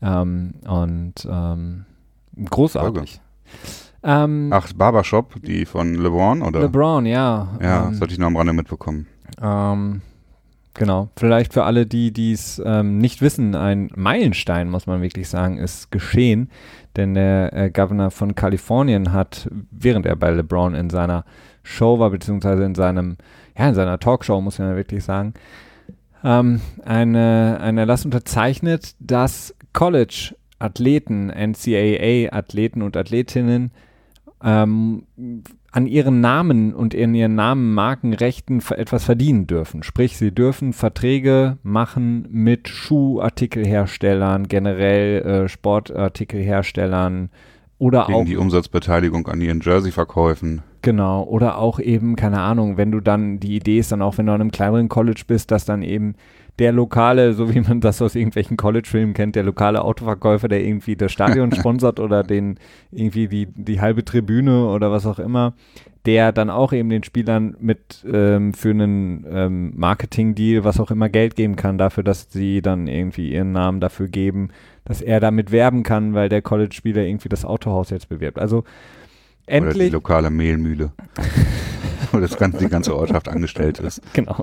Großartig. Barbershop, die von LeBron, oder? LeBron, ja. Ja, das hatte ich noch am Rande mitbekommen. Genau. Vielleicht für alle, die es nicht wissen, ein Meilenstein, muss man wirklich sagen, ist geschehen. Denn der Governor von Kalifornien hat, während er bei LeBron in seiner Show war, beziehungsweise in seiner Talkshow, muss man ja wirklich sagen, einen Erlass unterzeichnet, dass College-Athleten, NCAA-Athleten und Athletinnen an ihren Namen und in ihren Markenrechten etwas verdienen dürfen. Sprich, sie dürfen Verträge machen mit Schuhartikelherstellern, generell Sportartikelherstellern oder gegen auch die Umsatzbeteiligung an ihren Jersey-Verkäufen. Genau, oder auch eben, keine Ahnung, wenn du dann, die Idee ist dann auch, wenn du an einem kleineren College bist, dass dann eben der lokale, so wie man das aus irgendwelchen College-Filmen kennt, der lokale Autoverkäufer, der irgendwie das Stadion sponsert oder den irgendwie die halbe Tribüne oder was auch immer, der dann auch eben den Spielern mit für einen Marketing-Deal, was auch immer, Geld geben kann dafür, dass sie dann irgendwie ihren Namen dafür geben, dass er damit werben kann, weil der College-Spieler irgendwie das Autohaus jetzt bewirbt. Also endlich. Oder die lokale Mehlmühle, wo die ganze Ortschaft angestellt ist. Genau.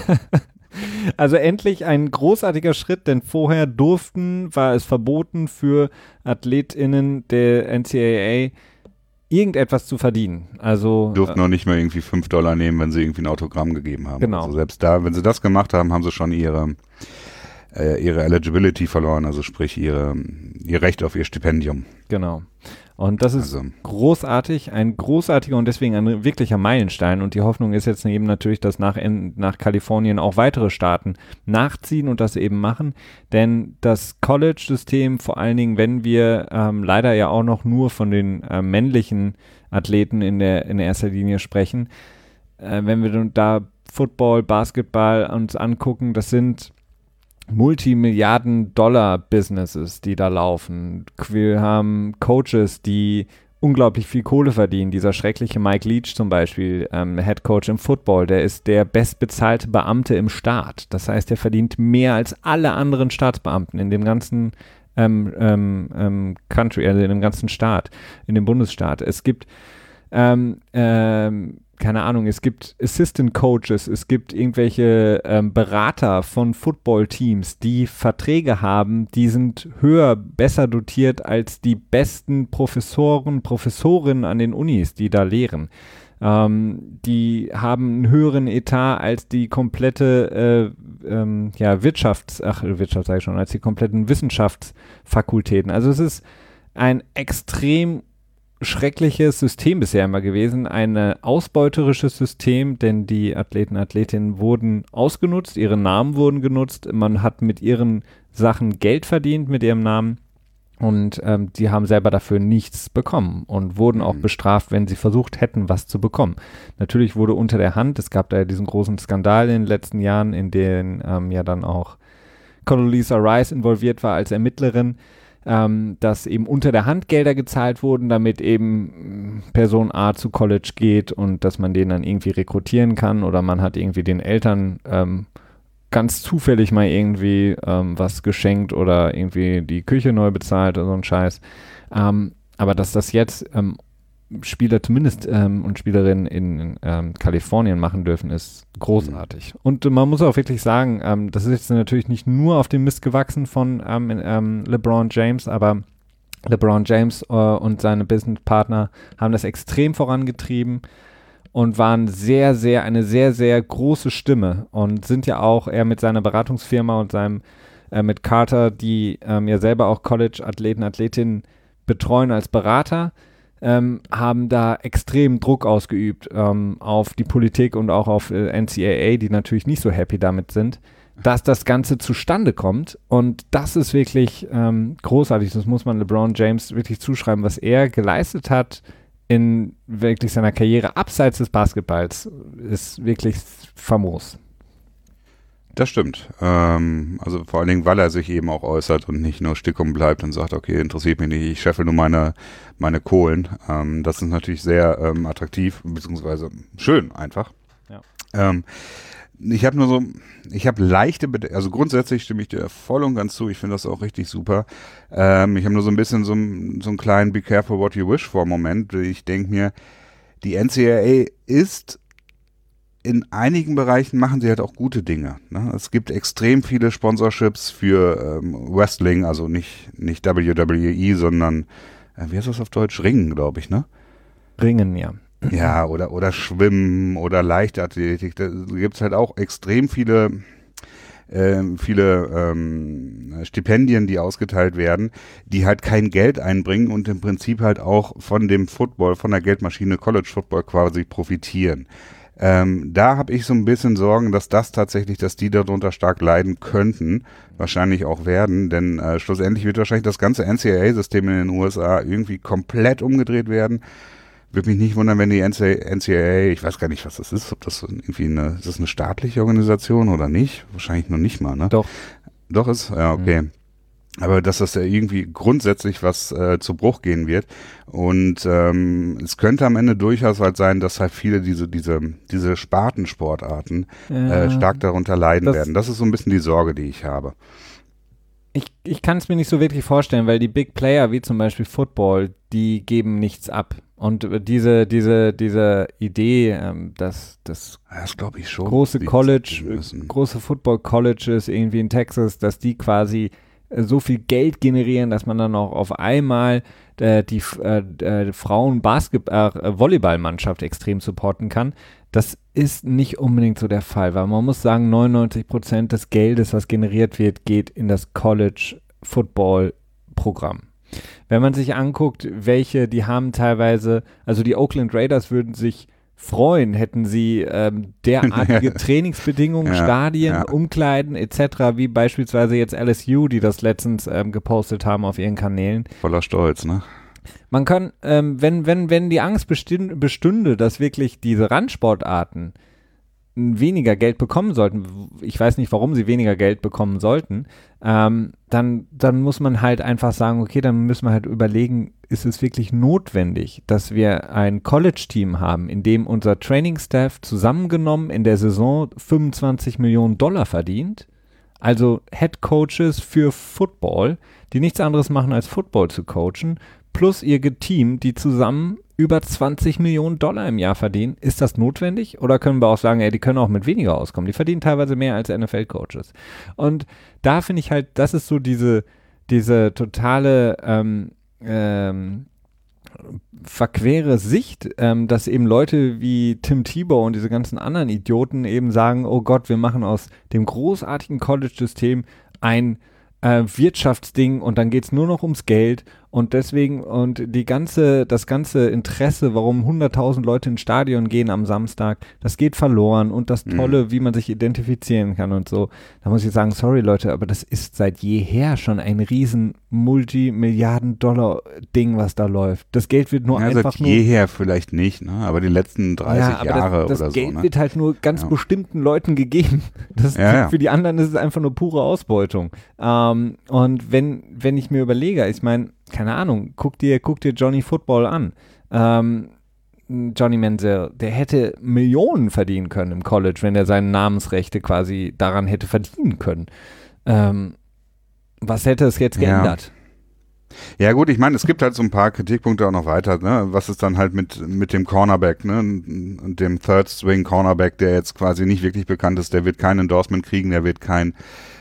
Also endlich ein großartiger Schritt, denn vorher war es verboten für AthletInnen der NCAA irgendetwas zu verdienen. Also durften noch nicht mal irgendwie $5 nehmen, wenn sie irgendwie ein Autogramm gegeben haben. Genau. Also selbst da, wenn sie das gemacht haben, haben sie schon ihre Eligibility verloren, also sprich ihr Recht auf ihr Stipendium. Genau. Und das ist großartig, ein großartiger und deswegen ein wirklicher Meilenstein. Und die Hoffnung ist jetzt eben natürlich, dass nach Kalifornien auch weitere Staaten nachziehen und das eben machen. Denn das College-System, vor allen Dingen, wenn wir leider ja auch noch nur von den männlichen Athleten in erster Linie sprechen, wenn wir da Football, Basketball uns angucken, das sind Multimilliarden-Dollar-Businesses, die da laufen. Wir haben Coaches, die unglaublich viel Kohle verdienen. Dieser schreckliche Mike Leach zum Beispiel, Head Coach im Football, der ist der bestbezahlte Beamte im Staat. Das heißt, er verdient mehr als alle anderen Staatsbeamten in dem ganzen Country, also in dem ganzen Staat, in dem Bundesstaat. Es gibt keine Ahnung, es gibt Assistant Coaches, es gibt irgendwelche Berater von Football-Teams, die Verträge haben, die sind höher, besser dotiert als die besten Professorinnen an den Unis, die da lehren. Die haben einen höheren Etat als die komplette als die kompletten Wissenschaftsfakultäten. Also es ist ein extrem schreckliches System bisher immer gewesen, ein ausbeuterisches System, denn die Athletinnen wurden ausgenutzt, ihre Namen wurden genutzt, man hat mit ihren Sachen Geld verdient mit ihrem Namen und die haben selber dafür nichts bekommen und wurden auch bestraft, wenn sie versucht hätten, was zu bekommen. Natürlich wurde unter der Hand, es gab da ja diesen großen Skandal in den letzten Jahren, in den ja dann auch Condoleezza Rice involviert war als Ermittlerin, dass eben unter der Hand Gelder gezahlt wurden, damit eben Person A zu College geht und dass man den dann irgendwie rekrutieren kann oder man hat irgendwie den Eltern ganz zufällig mal irgendwie was geschenkt oder irgendwie die Küche neu bezahlt oder so ein Scheiß. Aber dass das jetzt Spieler zumindest und Spielerinnen in Kalifornien machen dürfen, ist großartig. Und man muss auch wirklich sagen, das ist jetzt natürlich nicht nur auf dem Mist gewachsen von LeBron James, aber LeBron James und seine Businesspartner haben das extrem vorangetrieben und waren eine sehr, sehr große Stimme und sind ja auch, er mit seiner Beratungsfirma und seinem mit Carter, die ja selber auch College-Athleten, Athletinnen betreuen als Berater, haben da extrem Druck ausgeübt auf die Politik und auch auf NCAA, die natürlich nicht so happy damit sind, dass das Ganze zustande kommt. Und das ist wirklich großartig. Das muss man LeBron James wirklich zuschreiben, was er geleistet hat in wirklich seiner Karriere abseits des Basketballs, ist wirklich famos. Das stimmt. Also vor allen Dingen, weil er sich eben auch äußert und nicht nur stickum bleibt und sagt, okay, interessiert mich nicht, ich scheffel nur meine Kohlen. Das ist natürlich sehr attraktiv, beziehungsweise schön einfach. Ja. Ich habe leichte Bedenken, also grundsätzlich stimme ich dir voll und ganz zu, ich finde das auch richtig super. Ich habe nur so ein bisschen so einen kleinen Be careful what you wish vor Moment. Ich denke mir, die NCAA ist in einigen Bereichen machen sie halt auch gute Dinge. Ne? Es gibt extrem viele Sponsorships für Wrestling, also nicht WWE, sondern, wie heißt das auf Deutsch? Ringen, glaube ich, ne? Ringen, ja. Ja, oder Schwimmen oder Leichtathletik. Da gibt es halt auch extrem viele Stipendien, die ausgeteilt werden, die halt kein Geld einbringen und im Prinzip halt auch von dem Football, von der Geldmaschine College Football quasi profitieren. Da habe ich so ein bisschen Sorgen, dass die darunter stark leiden könnten, wahrscheinlich auch werden, denn schlussendlich wird wahrscheinlich das ganze NCAA-System in den USA irgendwie komplett umgedreht werden. Würde mich nicht wundern, wenn die NCAA, ich weiß gar nicht, was das ist, ob das irgendwie ist das eine staatliche Organisation oder nicht? Wahrscheinlich noch nicht mal, ne? Doch. Doch ist? Ja, okay. Aber dass das ja irgendwie grundsätzlich was zu Bruch gehen wird. Und es könnte am Ende durchaus halt sein, dass halt viele diese Spartensportarten stark darunter leiden werden. Das ist so ein bisschen die Sorge, die ich habe. Ich kann es mir nicht so wirklich vorstellen, weil die Big Player, wie zum Beispiel Football, die geben nichts ab. Und diese Idee, dass das glaube ich schon, große Football-Colleges irgendwie in Texas, dass die quasi so viel Geld generieren, dass man dann auch auf einmal die Frauen-Volleyball-Mannschaft extrem supporten kann. Das ist nicht unbedingt so der Fall, weil man muss sagen, 99% des Geldes, was generiert wird, geht in das College-Football-Programm. Wenn man sich anguckt, die haben teilweise, also die Oakland Raiders würden sich freuen, hätten sie derartige Trainingsbedingungen, Stadien, Umkleiden etc., wie beispielsweise jetzt LSU, die das letztens gepostet haben auf ihren Kanälen. Voller Stolz, ne? Man kann, wenn die Angst bestünde, dass wirklich diese Randsportarten weniger Geld bekommen sollten, ich weiß nicht, warum sie weniger Geld bekommen sollten, dann muss man halt einfach sagen, okay, dann müssen wir halt überlegen, ist es wirklich notwendig, dass wir ein College-Team haben, in dem unser Training-Staff zusammengenommen in der Saison $25 Millionen verdient, Also Head Coaches für Football, die nichts anderes machen als Football zu coachen, plus ihr Team, die zusammen über 20 Millionen $20 im Jahr verdienen. Ist das notwendig? Oder können wir auch sagen, die können auch mit weniger auskommen? Die verdienen teilweise mehr als NFL-Coaches. Und da finde ich halt, das ist so diese totale verquere Sicht, dass eben Leute wie Tim Tebow und diese ganzen anderen Idioten eben sagen, oh Gott, wir machen aus dem großartigen College-System ein Wirtschaftsding und dann geht es nur noch ums Geld und deswegen und das ganze Interesse, warum 100.000 Leute ins Stadion gehen am Samstag, das geht verloren und das Tolle, wie man sich identifizieren kann und so. Da muss ich sagen, sorry Leute, aber das ist seit jeher schon ein riesen Multimilliarden-Dollar-Ding, was da läuft. Das Geld wird nur einfach seit jeher vielleicht nicht, ne? Aber die letzten 30 Jahre oder so. Das Geld wird halt nur ganz bestimmten Leuten gegeben. Für die anderen ist es einfach nur pure Ausbeutung. Und wenn ich mir überlege, ich meine, keine Ahnung, guck dir Johnny Football an. Johnny Manziel, der hätte Millionen verdienen können im College, wenn er seine Namensrechte quasi daran hätte verdienen können. Was hätte es jetzt geändert? Ja gut, ich meine, es gibt halt so ein paar Kritikpunkte auch noch weiter, ne? Was ist dann halt mit dem Cornerback, ne? Und dem Third Swing Cornerback, der jetzt quasi nicht wirklich bekannt ist, der wird kein Endorsement kriegen, der wird keine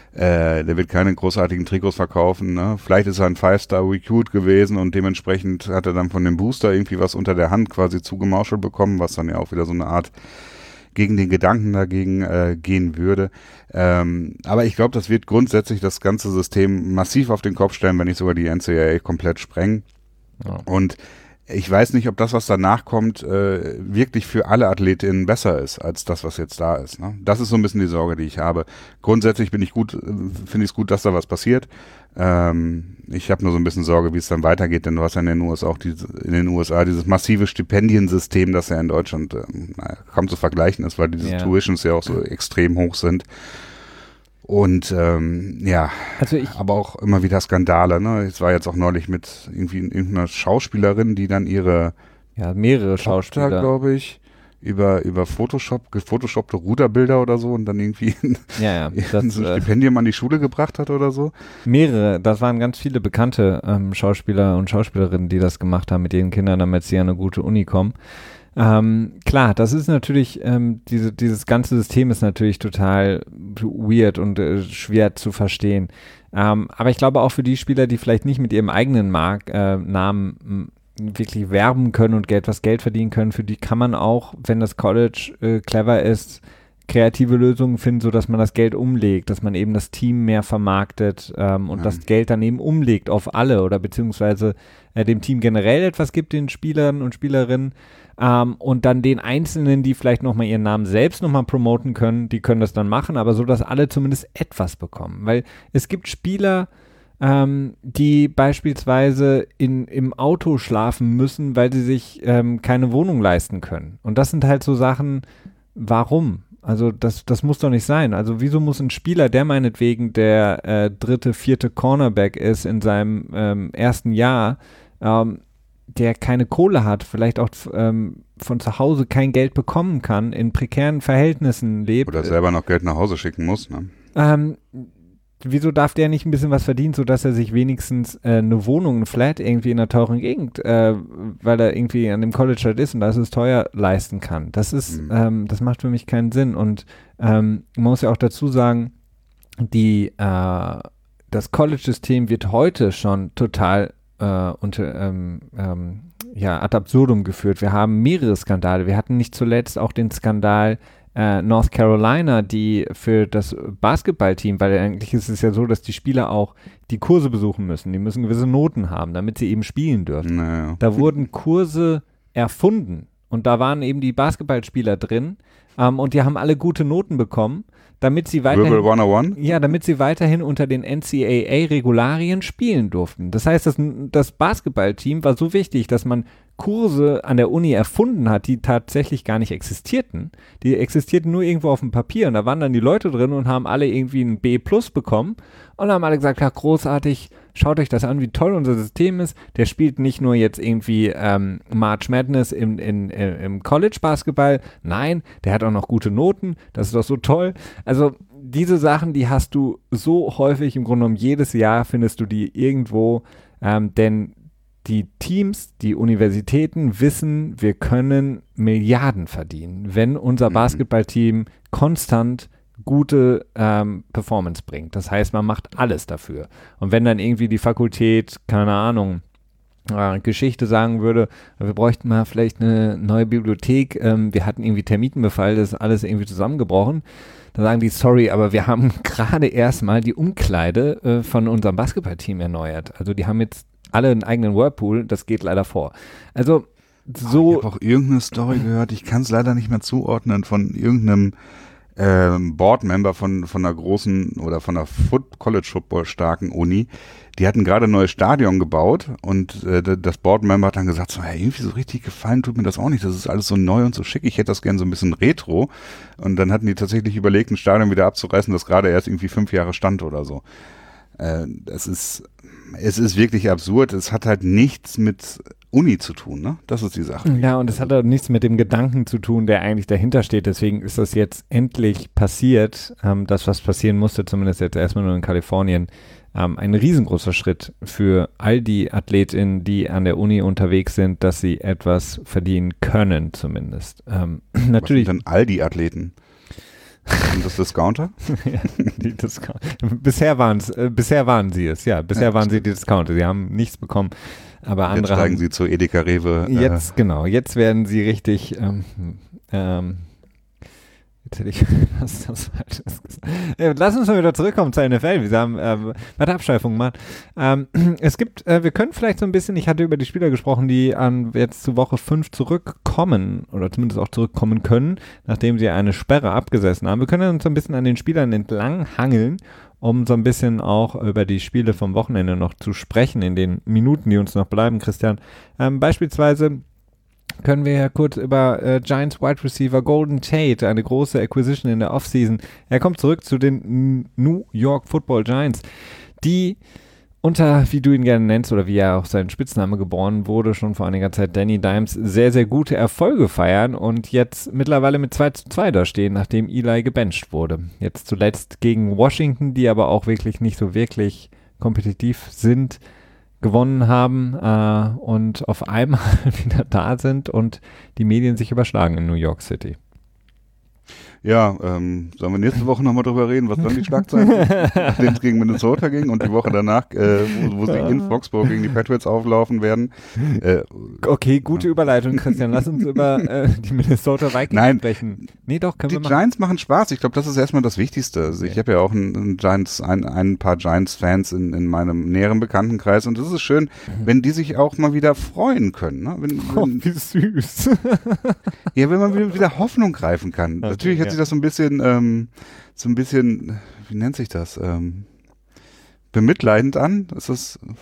großartigen Trikots verkaufen, ne? Vielleicht ist er ein 5-Star-Recruit gewesen und dementsprechend hat er dann von dem Booster irgendwie was unter der Hand quasi zugemauschelt bekommen, was dann ja auch wieder so eine Art gegen den Gedanken dagegen gehen würde. Aber ich glaube, das wird grundsätzlich das ganze System massiv auf den Kopf stellen, wenn nicht sogar die NCAA komplett sprengen. Ja. Und ich weiß nicht, ob das, was danach kommt, wirklich für alle AthletInnen besser ist, als das, was jetzt da ist. Ne? Das ist so ein bisschen die Sorge, die ich habe. Grundsätzlich finde ich es gut, dass da was passiert. Ich habe nur so ein bisschen Sorge, wie es dann weitergeht, denn du hast ja in den USA dieses massive Stipendiensystem, das ja in Deutschland kaum zu vergleichen ist, weil diese Tuitions ja auch so extrem hoch sind. Und aber auch immer wieder Skandale. Ne? Es war jetzt auch neulich mit irgendeiner Schauspielerin, die dann mehrere Schauspieler, glaube ich, über gefotoshoppte Ruderbilder oder so und dann irgendwie ein Stipendium an die Schule gebracht hat oder so. Mehrere, das waren ganz viele bekannte Schauspieler und Schauspielerinnen, die das gemacht haben mit ihren Kindern, damit sie an eine gute Uni kommen. Klar, das ist natürlich, dieses ganze System ist natürlich total weird und schwer zu verstehen. Aber ich glaube auch für die Spieler, die vielleicht nicht mit ihrem eigenen Namen wirklich werben können und Geld verdienen können, für die kann man auch, wenn das College clever ist, kreative Lösungen finden, sodass man das Geld umlegt, dass man eben das Team mehr vermarktet und das Geld dann eben umlegt auf alle oder beziehungsweise dem Team generell etwas gibt, den Spielern und Spielerinnen und dann den Einzelnen, die vielleicht nochmal ihren Namen selbst nochmal promoten können, die können das dann machen, aber so, dass alle zumindest etwas bekommen, weil es gibt Spieler, die beispielsweise im Auto schlafen müssen, weil sie sich keine Wohnung leisten können. Und das sind halt so Sachen, warum? Also das muss doch nicht sein. Also wieso muss ein Spieler, der meinetwegen der 3., 4. Cornerback ist in seinem ersten Jahr, der keine Kohle hat, vielleicht auch von zu Hause kein Geld bekommen kann, in prekären Verhältnissen lebt. Oder selber noch Geld nach Hause schicken muss, ne? Wieso darf der nicht ein bisschen was verdienen, sodass er sich wenigstens eine Wohnung, ein Flat irgendwie in einer teuren Gegend, weil er irgendwie an dem College halt ist und da ist es teuer, leisten kann? Das ist, das macht für mich keinen Sinn. Und man muss ja auch dazu sagen, das College-System wird heute schon total ad absurdum geführt. Wir haben mehrere Skandale. Wir hatten nicht zuletzt auch den Skandal North Carolina, die für das Basketballteam, weil eigentlich ist es ja so, dass die Spieler auch die Kurse besuchen müssen. Die müssen gewisse Noten haben, damit sie eben spielen dürfen. Naja. Da wurden Kurse erfunden und da waren eben die Basketballspieler drin und die haben alle gute Noten bekommen, damit sie weiterhin, Dribble 101? Ja, damit sie weiterhin unter den NCAA-Regularien spielen durften. Das heißt, das Basketballteam war so wichtig, dass man Kurse an der Uni erfunden hat, die tatsächlich gar nicht existierten. Die existierten nur irgendwo auf dem Papier und da waren dann die Leute drin und haben alle irgendwie ein B+ bekommen und haben alle gesagt, ja, großartig, schaut euch das an, wie toll unser System ist. Der spielt nicht nur jetzt irgendwie March Madness im College-Basketball, nein, der hat auch noch gute Noten, das ist doch so toll. Also diese Sachen, die hast du so häufig, im Grunde genommen jedes Jahr findest du die irgendwo, denn die Teams, die Universitäten wissen, wir können Milliarden verdienen, wenn unser Basketballteam konstant gute Performance bringt. Das heißt, man macht alles dafür. Und wenn dann irgendwie die Fakultät, keine Ahnung, Geschichte sagen würde, wir bräuchten mal vielleicht eine neue Bibliothek, wir hatten irgendwie Termitenbefall, das ist alles irgendwie zusammengebrochen, dann sagen die, sorry, aber wir haben gerade erstmal die Umkleide von unserem Basketballteam erneuert. Also die haben jetzt alle einen eigenen Whirlpool, das geht leider vor. Also so. Ich habe auch irgendeine Story gehört, ich kann es leider nicht mehr zuordnen, von irgendeinem Boardmember von einer großen oder von einer College-Football starken Uni. Die hatten gerade ein neues Stadion gebaut und das Boardmember hat dann gesagt, so, hey, irgendwie so richtig gefallen tut mir das auch nicht, das ist alles so neu und so schick, ich hätte das gerne so ein bisschen retro. Und dann hatten die tatsächlich überlegt, ein Stadion wieder abzureißen, das gerade erst irgendwie 5 Jahre stand oder so. Es ist wirklich absurd, es hat halt nichts mit Uni zu tun, ne? Das ist die Sache. Ja, und es hat auch nichts mit dem Gedanken zu tun, der eigentlich dahinter steht. Deswegen ist das jetzt endlich passiert, das, was passieren musste, zumindest jetzt erstmal nur in Kalifornien, ein riesengroßer Schritt für all die AthletInnen, die an der Uni unterwegs sind, dass sie etwas verdienen können, zumindest. Natürlich. Was sind denn all die Athleten? Und das Discounter? Ja, die Discounter. Bisher waren sie es, ja. Bisher waren sie die Discounter. Sie haben nichts bekommen. Aber andere jetzt steigen sie zu Edeka Rewe. Jetzt, genau, jetzt werden sie richtig, jetzt hätte ich was Falsches gesagt. Lass uns mal wieder zurückkommen zur NFL. Wir haben bei der Abschweifung gemacht. Es gibt, wir können vielleicht so ein bisschen, ich hatte über die Spieler gesprochen, die jetzt zu Woche 5 zurückkommen oder zumindest auch zurückkommen können, nachdem sie eine Sperre abgesessen haben. Wir können uns so ein bisschen an den Spielern entlang hangeln, um so ein bisschen auch über die Spiele vom Wochenende noch zu sprechen in den Minuten, die uns noch bleiben, Christian. Beispielsweise können wir ja kurz über Giants Wide Receiver Golden Tate, eine große Acquisition in der Offseason. Er kommt zurück zu den New York Football Giants, die unter, wie du ihn gerne nennst oder wie er auch sein Spitzname geboren wurde, schon vor einiger Zeit, Danny Dimes, sehr, sehr gute Erfolge feiern und jetzt mittlerweile mit 2:2 da stehen, nachdem Eli gebencht wurde. Jetzt zuletzt gegen Washington, die aber auch wirklich nicht so wirklich kompetitiv sind, gewonnen haben und auf einmal wieder da sind und die Medien sich überschlagen in New York City. Ja, sollen wir nächste Woche nochmal drüber reden, was dann die Schlagzeilen sind, es gegen Minnesota ging und die Woche danach, wo sie in Foxborough gegen die Patriots auflaufen werden. Okay, gute Überleitung, Christian. Lass uns über die Minnesota Vikings sprechen. Nee, doch, können wir machen. Die Giants machen Spaß. Ich glaube, das ist erstmal das Wichtigste. Also ich habe ja auch ein paar Giants-Fans in meinem näheren Bekanntenkreis und es ist schön, wenn die sich auch mal wieder freuen können. Ne? Wie süß. Ja, wenn man wieder Hoffnung greifen kann. Okay, natürlich hat sich das so ein bisschen, wie nennt sich das, bemitleidend an. So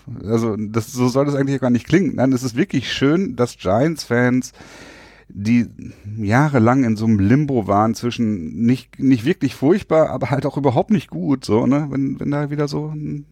soll das eigentlich gar nicht klingen. Nein, es ist wirklich schön, dass Giants-Fans, die jahrelang in so einem Limbo waren zwischen nicht wirklich furchtbar, aber halt auch überhaupt nicht gut, so, ne, wenn da wieder so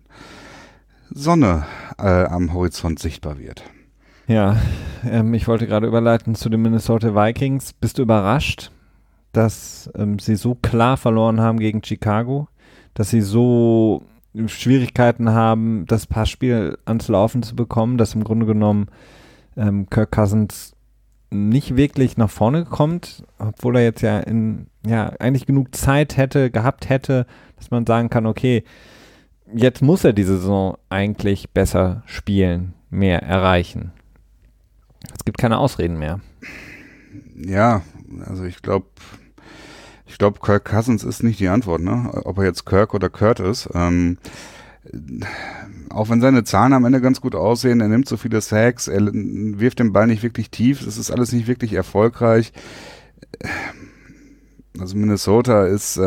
Sonne am Horizont sichtbar wird. Ja, ich wollte gerade überleiten zu den Minnesota Vikings. Bist du überrascht, dass sie so klar verloren haben gegen Chicago, dass sie so Schwierigkeiten haben, das Passspiel ans Laufen zu bekommen, dass im Grunde genommen Kirk Cousins nicht wirklich nach vorne kommt, obwohl er jetzt ja eigentlich genug Zeit gehabt hätte, dass man sagen kann, okay, jetzt muss er die Saison eigentlich besser spielen, mehr erreichen. Es gibt keine Ausreden mehr. Ja, also ich glaube, Kirk Cousins ist nicht die Antwort, ne? Ob er jetzt Kirk oder Kurt ist. Auch wenn seine Zahlen am Ende ganz gut aussehen, er nimmt so viele Sacks, er wirft den Ball nicht wirklich tief, es ist alles nicht wirklich erfolgreich. Also Minnesota ist,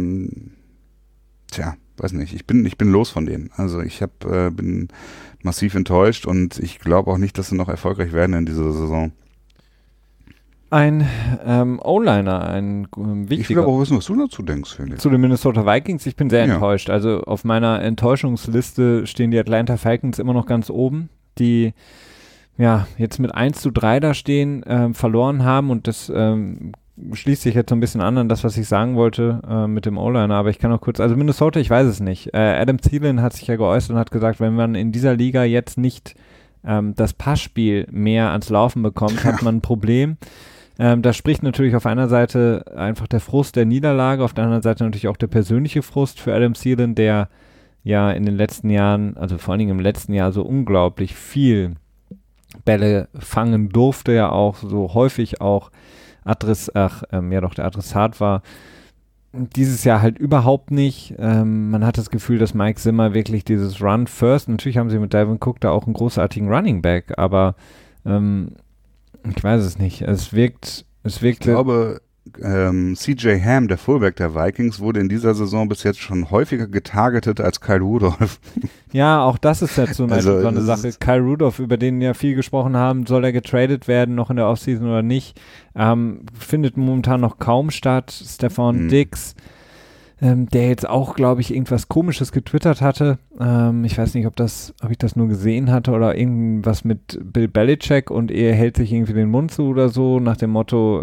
weiß nicht, ich bin los von denen. Also ich bin massiv enttäuscht und ich glaube auch nicht, dass sie noch erfolgreich werden in dieser Saison. ein O-Liner, ein Ich will wichtiger aber auch wissen, was du dazu denkst, Felix. zu den Minnesota Vikings. Ich bin sehr Ja. enttäuscht. Also auf meiner Enttäuschungsliste stehen die Atlanta Falcons immer noch ganz oben, die ja jetzt mit 1:3 da stehen, verloren haben, und das schließt sich jetzt so ein bisschen an das, was ich sagen wollte mit dem O-Liner, aber ich kann noch kurz, also Minnesota, ich weiß es nicht. Adam Thielen hat sich ja geäußert und hat gesagt, wenn man in dieser Liga jetzt nicht das Passspiel mehr ans Laufen bekommt, hat man ein Problem. Da spricht natürlich auf einer Seite einfach der Frust der Niederlage, auf der anderen Seite natürlich auch der persönliche Frust für Adam Thielen, der ja in den letzten Jahren, also vor allen Dingen im letzten Jahr, so unglaublich viel Bälle fangen durfte, ja auch so häufig auch der Adressat war. Dieses Jahr halt überhaupt nicht. Man hat das Gefühl, dass Mike Zimmer wirklich dieses Run First, natürlich haben sie mit Dalvin Cook da auch einen großartigen Running Back, aber ich weiß es nicht. Es wirkt. Ich glaube, CJ Ham, der Fullback der Vikings, wurde in dieser Saison bis jetzt schon häufiger getargetet als Kyle Rudolph. Ja, auch das ist jetzt so eine das Sache. Kyle Rudolph, über den ja viel gesprochen haben, soll er getradet werden, noch in der Offseason oder nicht, findet momentan noch kaum statt. Stefan Diggs, der jetzt auch, glaube ich, irgendwas Komisches getwittert hatte. Ich weiß nicht, ob ich das nur gesehen hatte oder irgendwas mit Bill Belichick, und er hält sich irgendwie den Mund zu oder so, nach dem Motto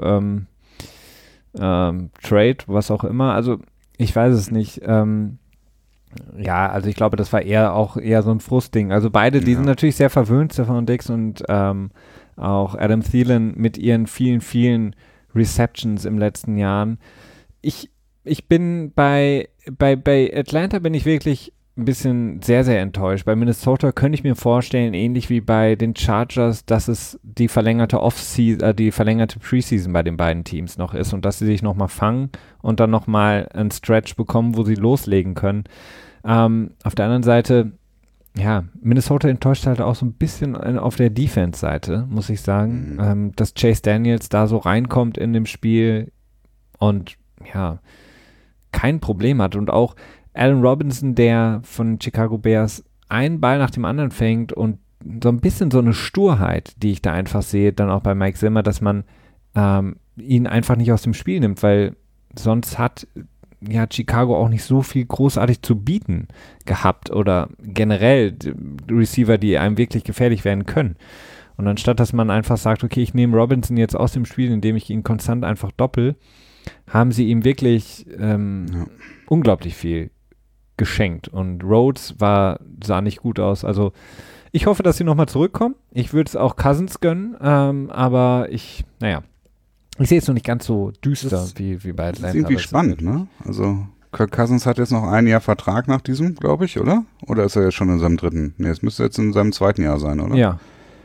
Trade, was auch immer. Also ich weiß es nicht. Ja, also ich glaube, das war eher so ein Frustding. Also beide, die sind natürlich sehr verwöhnt, Stefan Diggs und auch Adam Thielen mit ihren vielen, vielen Receptions im letzten Jahren. Ich bin bei Atlanta bin ich wirklich ein bisschen sehr, sehr enttäuscht. Bei Minnesota könnte ich mir vorstellen, ähnlich wie bei den Chargers, dass es die verlängerte die verlängerte Preseason bei den beiden Teams noch ist und dass sie sich nochmal fangen und dann nochmal einen Stretch bekommen, wo sie loslegen können. Auf der anderen Seite, ja, Minnesota enttäuscht halt auch so ein bisschen auf der Defense-Seite, muss ich sagen, dass Chase Daniels da so reinkommt in dem Spiel und ja, kein Problem hat, und auch Allen Robinson, der von Chicago Bears einen Ball nach dem anderen fängt, und so ein bisschen so eine Sturheit, die ich da einfach sehe, dann auch bei Mike Zimmer, dass man ihn einfach nicht aus dem Spiel nimmt, weil sonst hat ja Chicago auch nicht so viel großartig zu bieten gehabt oder generell Receiver, die einem wirklich gefährlich werden können. Und anstatt, dass man einfach sagt, okay, ich nehme Robinson jetzt aus dem Spiel, indem ich ihn konstant einfach doppel, haben sie ihm wirklich unglaublich viel geschenkt. Und Rhodes sah nicht gut aus. Also ich hoffe, dass sie nochmal zurückkommen. Ich würde es auch Cousins gönnen, aber ich sehe es noch nicht ganz so düster wie bei Atlanta. Das ist irgendwie spannend, ne? Also Kirk Cousins hat jetzt noch ein Jahr Vertrag nach diesem, glaube ich, oder? Oder ist er jetzt schon in seinem dritten? Ne, es müsste jetzt in seinem zweiten Jahr sein, oder? Ja.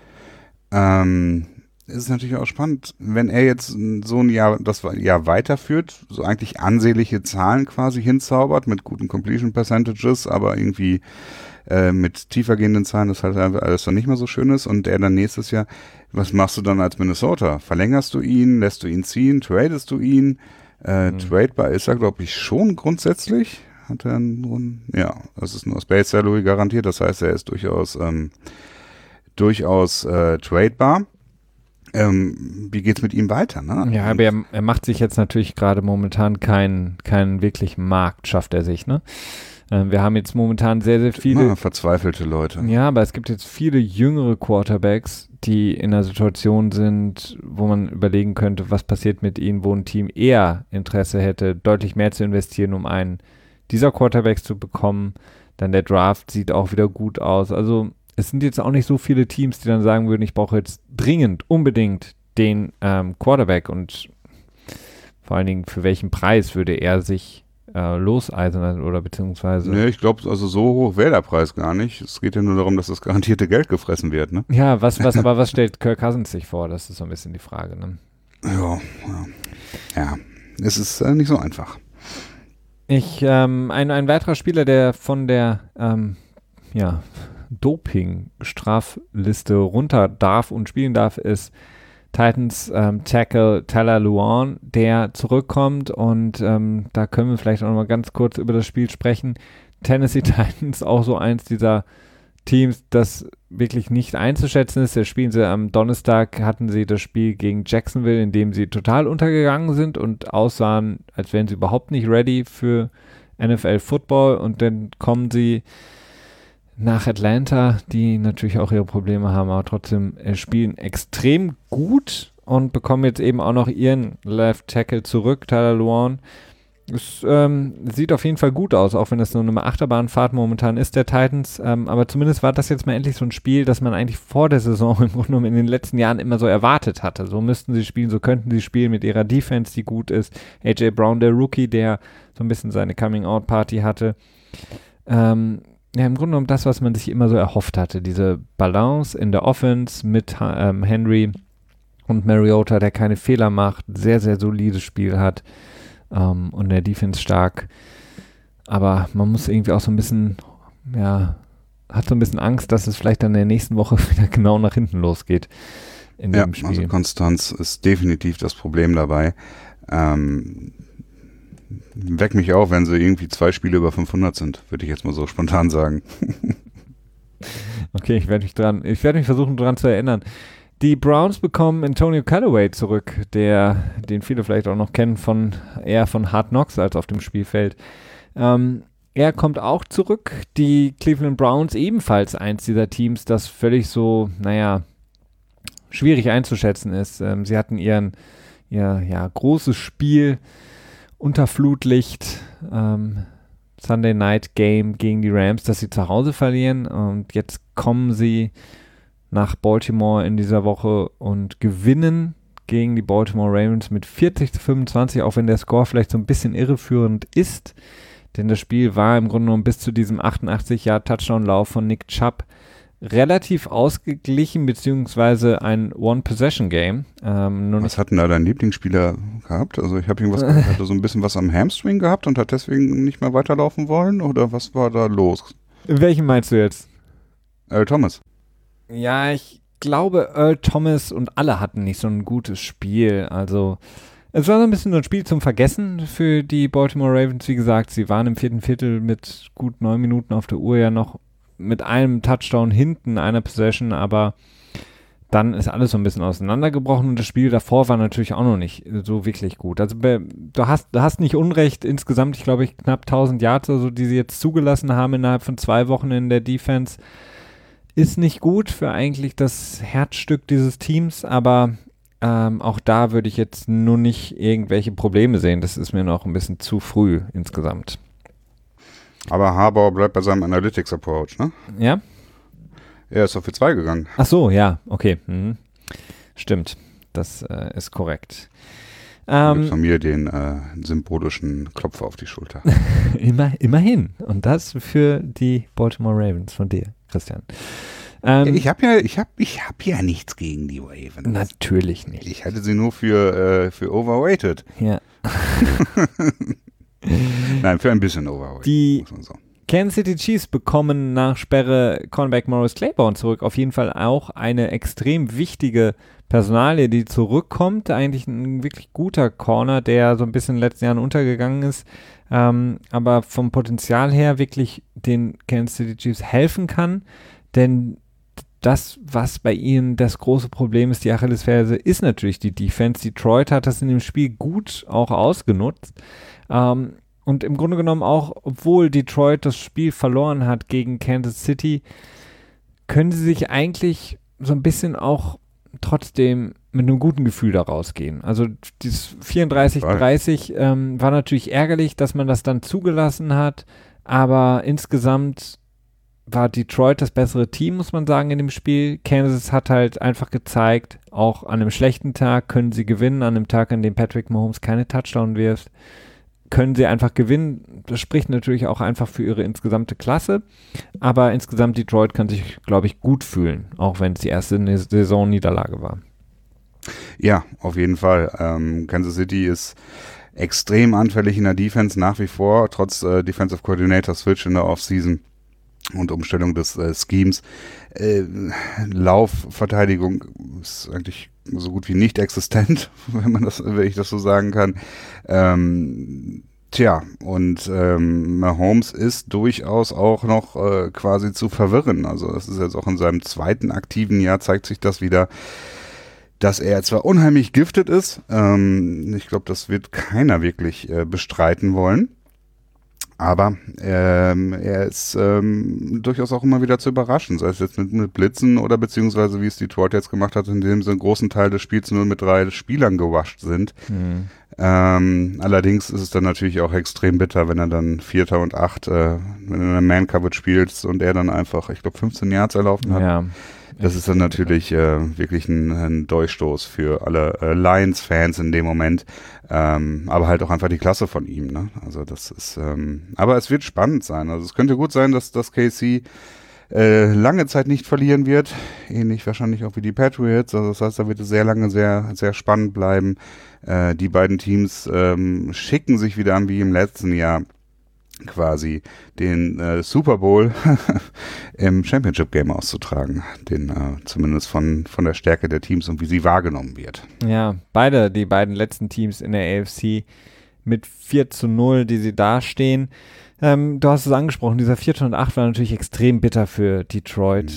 Es ist natürlich auch spannend, wenn er jetzt so ein Jahr, das Jahr weiterführt, so eigentlich ansehnliche Zahlen quasi hinzaubert mit guten Completion Percentages, aber irgendwie mit tiefergehenden Zahlen, das halt alles dann nicht mehr so schön ist, und er dann nächstes Jahr, was machst du dann als Minnesota? Verlängerst du ihn, lässt du ihn ziehen, tradest du ihn? Tradebar ist er, glaube ich, schon grundsätzlich. Hat er das ist nur das Base Salary garantiert, das heißt, er ist durchaus tradebar. Wie geht's mit ihm weiter? Ne? Ja, aber er macht sich jetzt natürlich gerade momentan keinen wirklichen Markt, schafft er sich, ne? Wir haben jetzt momentan sehr, sehr viele verzweifelte Leute. Ja, aber es gibt jetzt viele jüngere Quarterbacks, die in einer Situation sind, wo man überlegen könnte, was passiert mit ihnen, wo ein Team eher Interesse hätte, deutlich mehr zu investieren, um einen dieser Quarterbacks zu bekommen. Dann der Draft sieht auch wieder gut aus. Also es sind jetzt auch nicht so viele Teams, die dann sagen würden, ich brauche jetzt dringend, unbedingt den Quarterback, und vor allen Dingen für welchen Preis würde er sich loseisen oder beziehungsweise... Nee, ich glaube, also so hoch wäre der Preis gar nicht. Es geht ja nur darum, dass das garantierte Geld gefressen wird, ne? Ja, was stellt Kirk Cousins sich vor? Das ist so ein bisschen die Frage, ne? Ja, es ist nicht so einfach. Ein weiterer Spieler, der von der Doping-Strafliste runter darf und spielen darf, ist Titans Tackle Tyler Lewan, der zurückkommt, und da können wir vielleicht auch noch mal ganz kurz über das Spiel sprechen. Tennessee Titans, auch so eins dieser Teams, das wirklich nicht einzuschätzen ist. Da spielen sie am Donnerstag, hatten sie das Spiel gegen Jacksonville, in dem sie total untergegangen sind und aussahen, als wären sie überhaupt nicht ready für NFL-Football, und dann kommen sie nach Atlanta, die natürlich auch ihre Probleme haben, aber trotzdem spielen extrem gut und bekommen jetzt eben auch noch ihren Left Tackle zurück, Tyler Lewan. Es sieht auf jeden Fall gut aus, auch wenn es nur eine Achterbahnfahrt momentan ist der Titans, aber zumindest war das jetzt mal endlich so ein Spiel, das man eigentlich vor der Saison im Grunde genommen in den letzten Jahren immer so erwartet hatte. So müssten sie spielen, so könnten sie spielen mit ihrer Defense, die gut ist. AJ Brown, der Rookie, der so ein bisschen seine Coming-out-Party hatte. Ja, im Grunde genommen das, was man sich immer so erhofft hatte, diese Balance in der Offense mit Henry und Mariota, der keine Fehler macht, sehr, sehr solides Spiel hat. Und der Defense stark, aber man muss irgendwie auch so ein bisschen, hat so ein bisschen Angst, dass es vielleicht dann in der nächsten Woche wieder genau nach hinten losgeht in dem Spiel. Also Konstanz ist definitiv das Problem dabei. Weck mich auf, wenn sie irgendwie 2 Spiele über 500 sind, würde ich jetzt mal so spontan sagen. Okay, ich werde mich versuchen dran zu erinnern. Die Browns bekommen Antonio Callaway zurück, den viele vielleicht auch noch kennen eher von Hard Knocks als auf dem Spielfeld. Er kommt auch zurück. Die Cleveland Browns ebenfalls eins dieser Teams, das völlig so, schwierig einzuschätzen ist. Sie hatten ihr großes Spiel unter Flutlicht, Sunday Night Game gegen die Rams, das sie zu Hause verlieren, und jetzt kommen sie nach Baltimore in dieser Woche und gewinnen gegen die Baltimore Ravens mit 40-25, auch wenn der Score vielleicht so ein bisschen irreführend ist, denn das Spiel war im Grunde genommen bis zu diesem 88-Yard-Touchdown-Lauf von Nick Chubb relativ ausgeglichen, beziehungsweise ein One-Possession-Game. Was hat denn da dein Lieblingsspieler gehabt? Also ich habe irgendwas gehört, hat er so ein bisschen was am Hamstring gehabt und hat deswegen nicht mehr weiterlaufen wollen, oder was war da los? Welchen meinst du jetzt? Earl Thomas. Ja, ich glaube, Earl Thomas und alle hatten nicht so ein gutes Spiel. Also, es war so ein bisschen so ein Spiel zum Vergessen für die Baltimore Ravens. Wie gesagt, sie waren im 4. Viertel mit gut 9 Minuten auf der Uhr ja noch mit einem Touchdown hinten, einer Possession, aber dann ist alles so ein bisschen auseinandergebrochen und das Spiel davor war natürlich auch noch nicht so wirklich gut. Also, du hast nicht Unrecht. Insgesamt, ich glaube, knapp 1000 Yards oder so, die sie jetzt zugelassen haben innerhalb von 2 Wochen in der Defense. Ist nicht gut für eigentlich das Herzstück dieses Teams, aber auch da würde ich jetzt nur nicht irgendwelche Probleme sehen. Das ist mir noch ein bisschen zu früh insgesamt. Aber Harbaugh bleibt bei seinem Analytics-Approach, ne? Ja? Er ist doch für 2 gegangen. Ach so, ja, okay. Stimmt, das ist korrekt. Gibt von mir den symbolischen Klopfer auf die Schulter. Immerhin. Und das für die Baltimore Ravens von dir, Christian. Ich hab ja nichts gegen die Ravens. Natürlich nicht. Ich halte sie nur für overrated. Ja. Nein, für ein bisschen overrated. Die Kansas City Chiefs bekommen nach Sperre Cornerback Morris Claiborne zurück. Auf jeden Fall auch eine extrem wichtige Personalie, die zurückkommt. Eigentlich ein wirklich guter Corner, der so ein bisschen in den letzten Jahren untergegangen ist. Aber vom Potenzial her wirklich den Kansas City Chiefs helfen kann. Denn das, was bei ihnen das große Problem ist, die Achillesferse, ist natürlich die Defense. Detroit hat das in dem Spiel gut auch ausgenutzt. Und im Grunde genommen auch, obwohl Detroit das Spiel verloren hat gegen Kansas City, können sie sich eigentlich so ein bisschen auch trotzdem mit einem guten Gefühl da rausgehen. Also dieses 34-30 war natürlich ärgerlich, dass man das dann zugelassen hat, aber insgesamt war Detroit das bessere Team, muss man sagen, in dem Spiel. Kansas hat halt einfach gezeigt, auch an einem schlechten Tag können sie gewinnen, an einem Tag, an dem Patrick Mahomes keine Touchdown wirft, können sie einfach gewinnen. Das spricht natürlich auch einfach für ihre insgesamte Klasse, aber insgesamt Detroit kann sich, glaube ich, gut fühlen, auch wenn es die erste Saison-Niederlage war. Ja, auf jeden Fall. Kansas City ist extrem anfällig in der Defense nach wie vor, trotz Defensive Coordinator Switch in der Offseason und Umstellung des Schemes. Laufverteidigung ist eigentlich so gut wie nicht existent, wenn ich das so sagen kann. Tja, und Mahomes ist durchaus auch noch quasi zu verwirren. Also das ist jetzt auch in seinem zweiten aktiven Jahr, zeigt sich das wieder, dass er zwar unheimlich gifted ist, ich glaube, das wird keiner wirklich bestreiten wollen, aber er ist durchaus auch immer wieder zu überraschen, sei es jetzt mit Blitzen oder beziehungsweise wie es Detroit jetzt gemacht hat, indem sie einen großen Teil des Spiels nur mit 3 Spielern gewascht sind. Allerdings ist es dann natürlich auch extrem bitter, wenn er dann 4. und 8, wenn du eine Man-Coverage spielst und er dann einfach, ich glaube, 15 Yards erlaufen hat. Ja. Das ist dann natürlich wirklich ein Durchstoß für alle Lions-Fans in dem Moment, aber halt auch einfach die Klasse von ihm. Ne? Also das ist, aber es wird spannend sein. Also es könnte gut sein, dass das KC lange Zeit nicht verlieren wird, ähnlich wahrscheinlich auch wie die Patriots. Also das heißt, da wird es sehr lange sehr, sehr spannend bleiben. Die beiden Teams schicken sich wieder an wie im letzten Jahr quasi den Super Bowl im Championship Game auszutragen, den zumindest von der Stärke der Teams und wie sie wahrgenommen wird. Ja, die beiden letzten Teams in der AFC mit 4-0, die sie dastehen. Du hast es angesprochen, dieser 4. und 8 war natürlich extrem bitter für Detroit.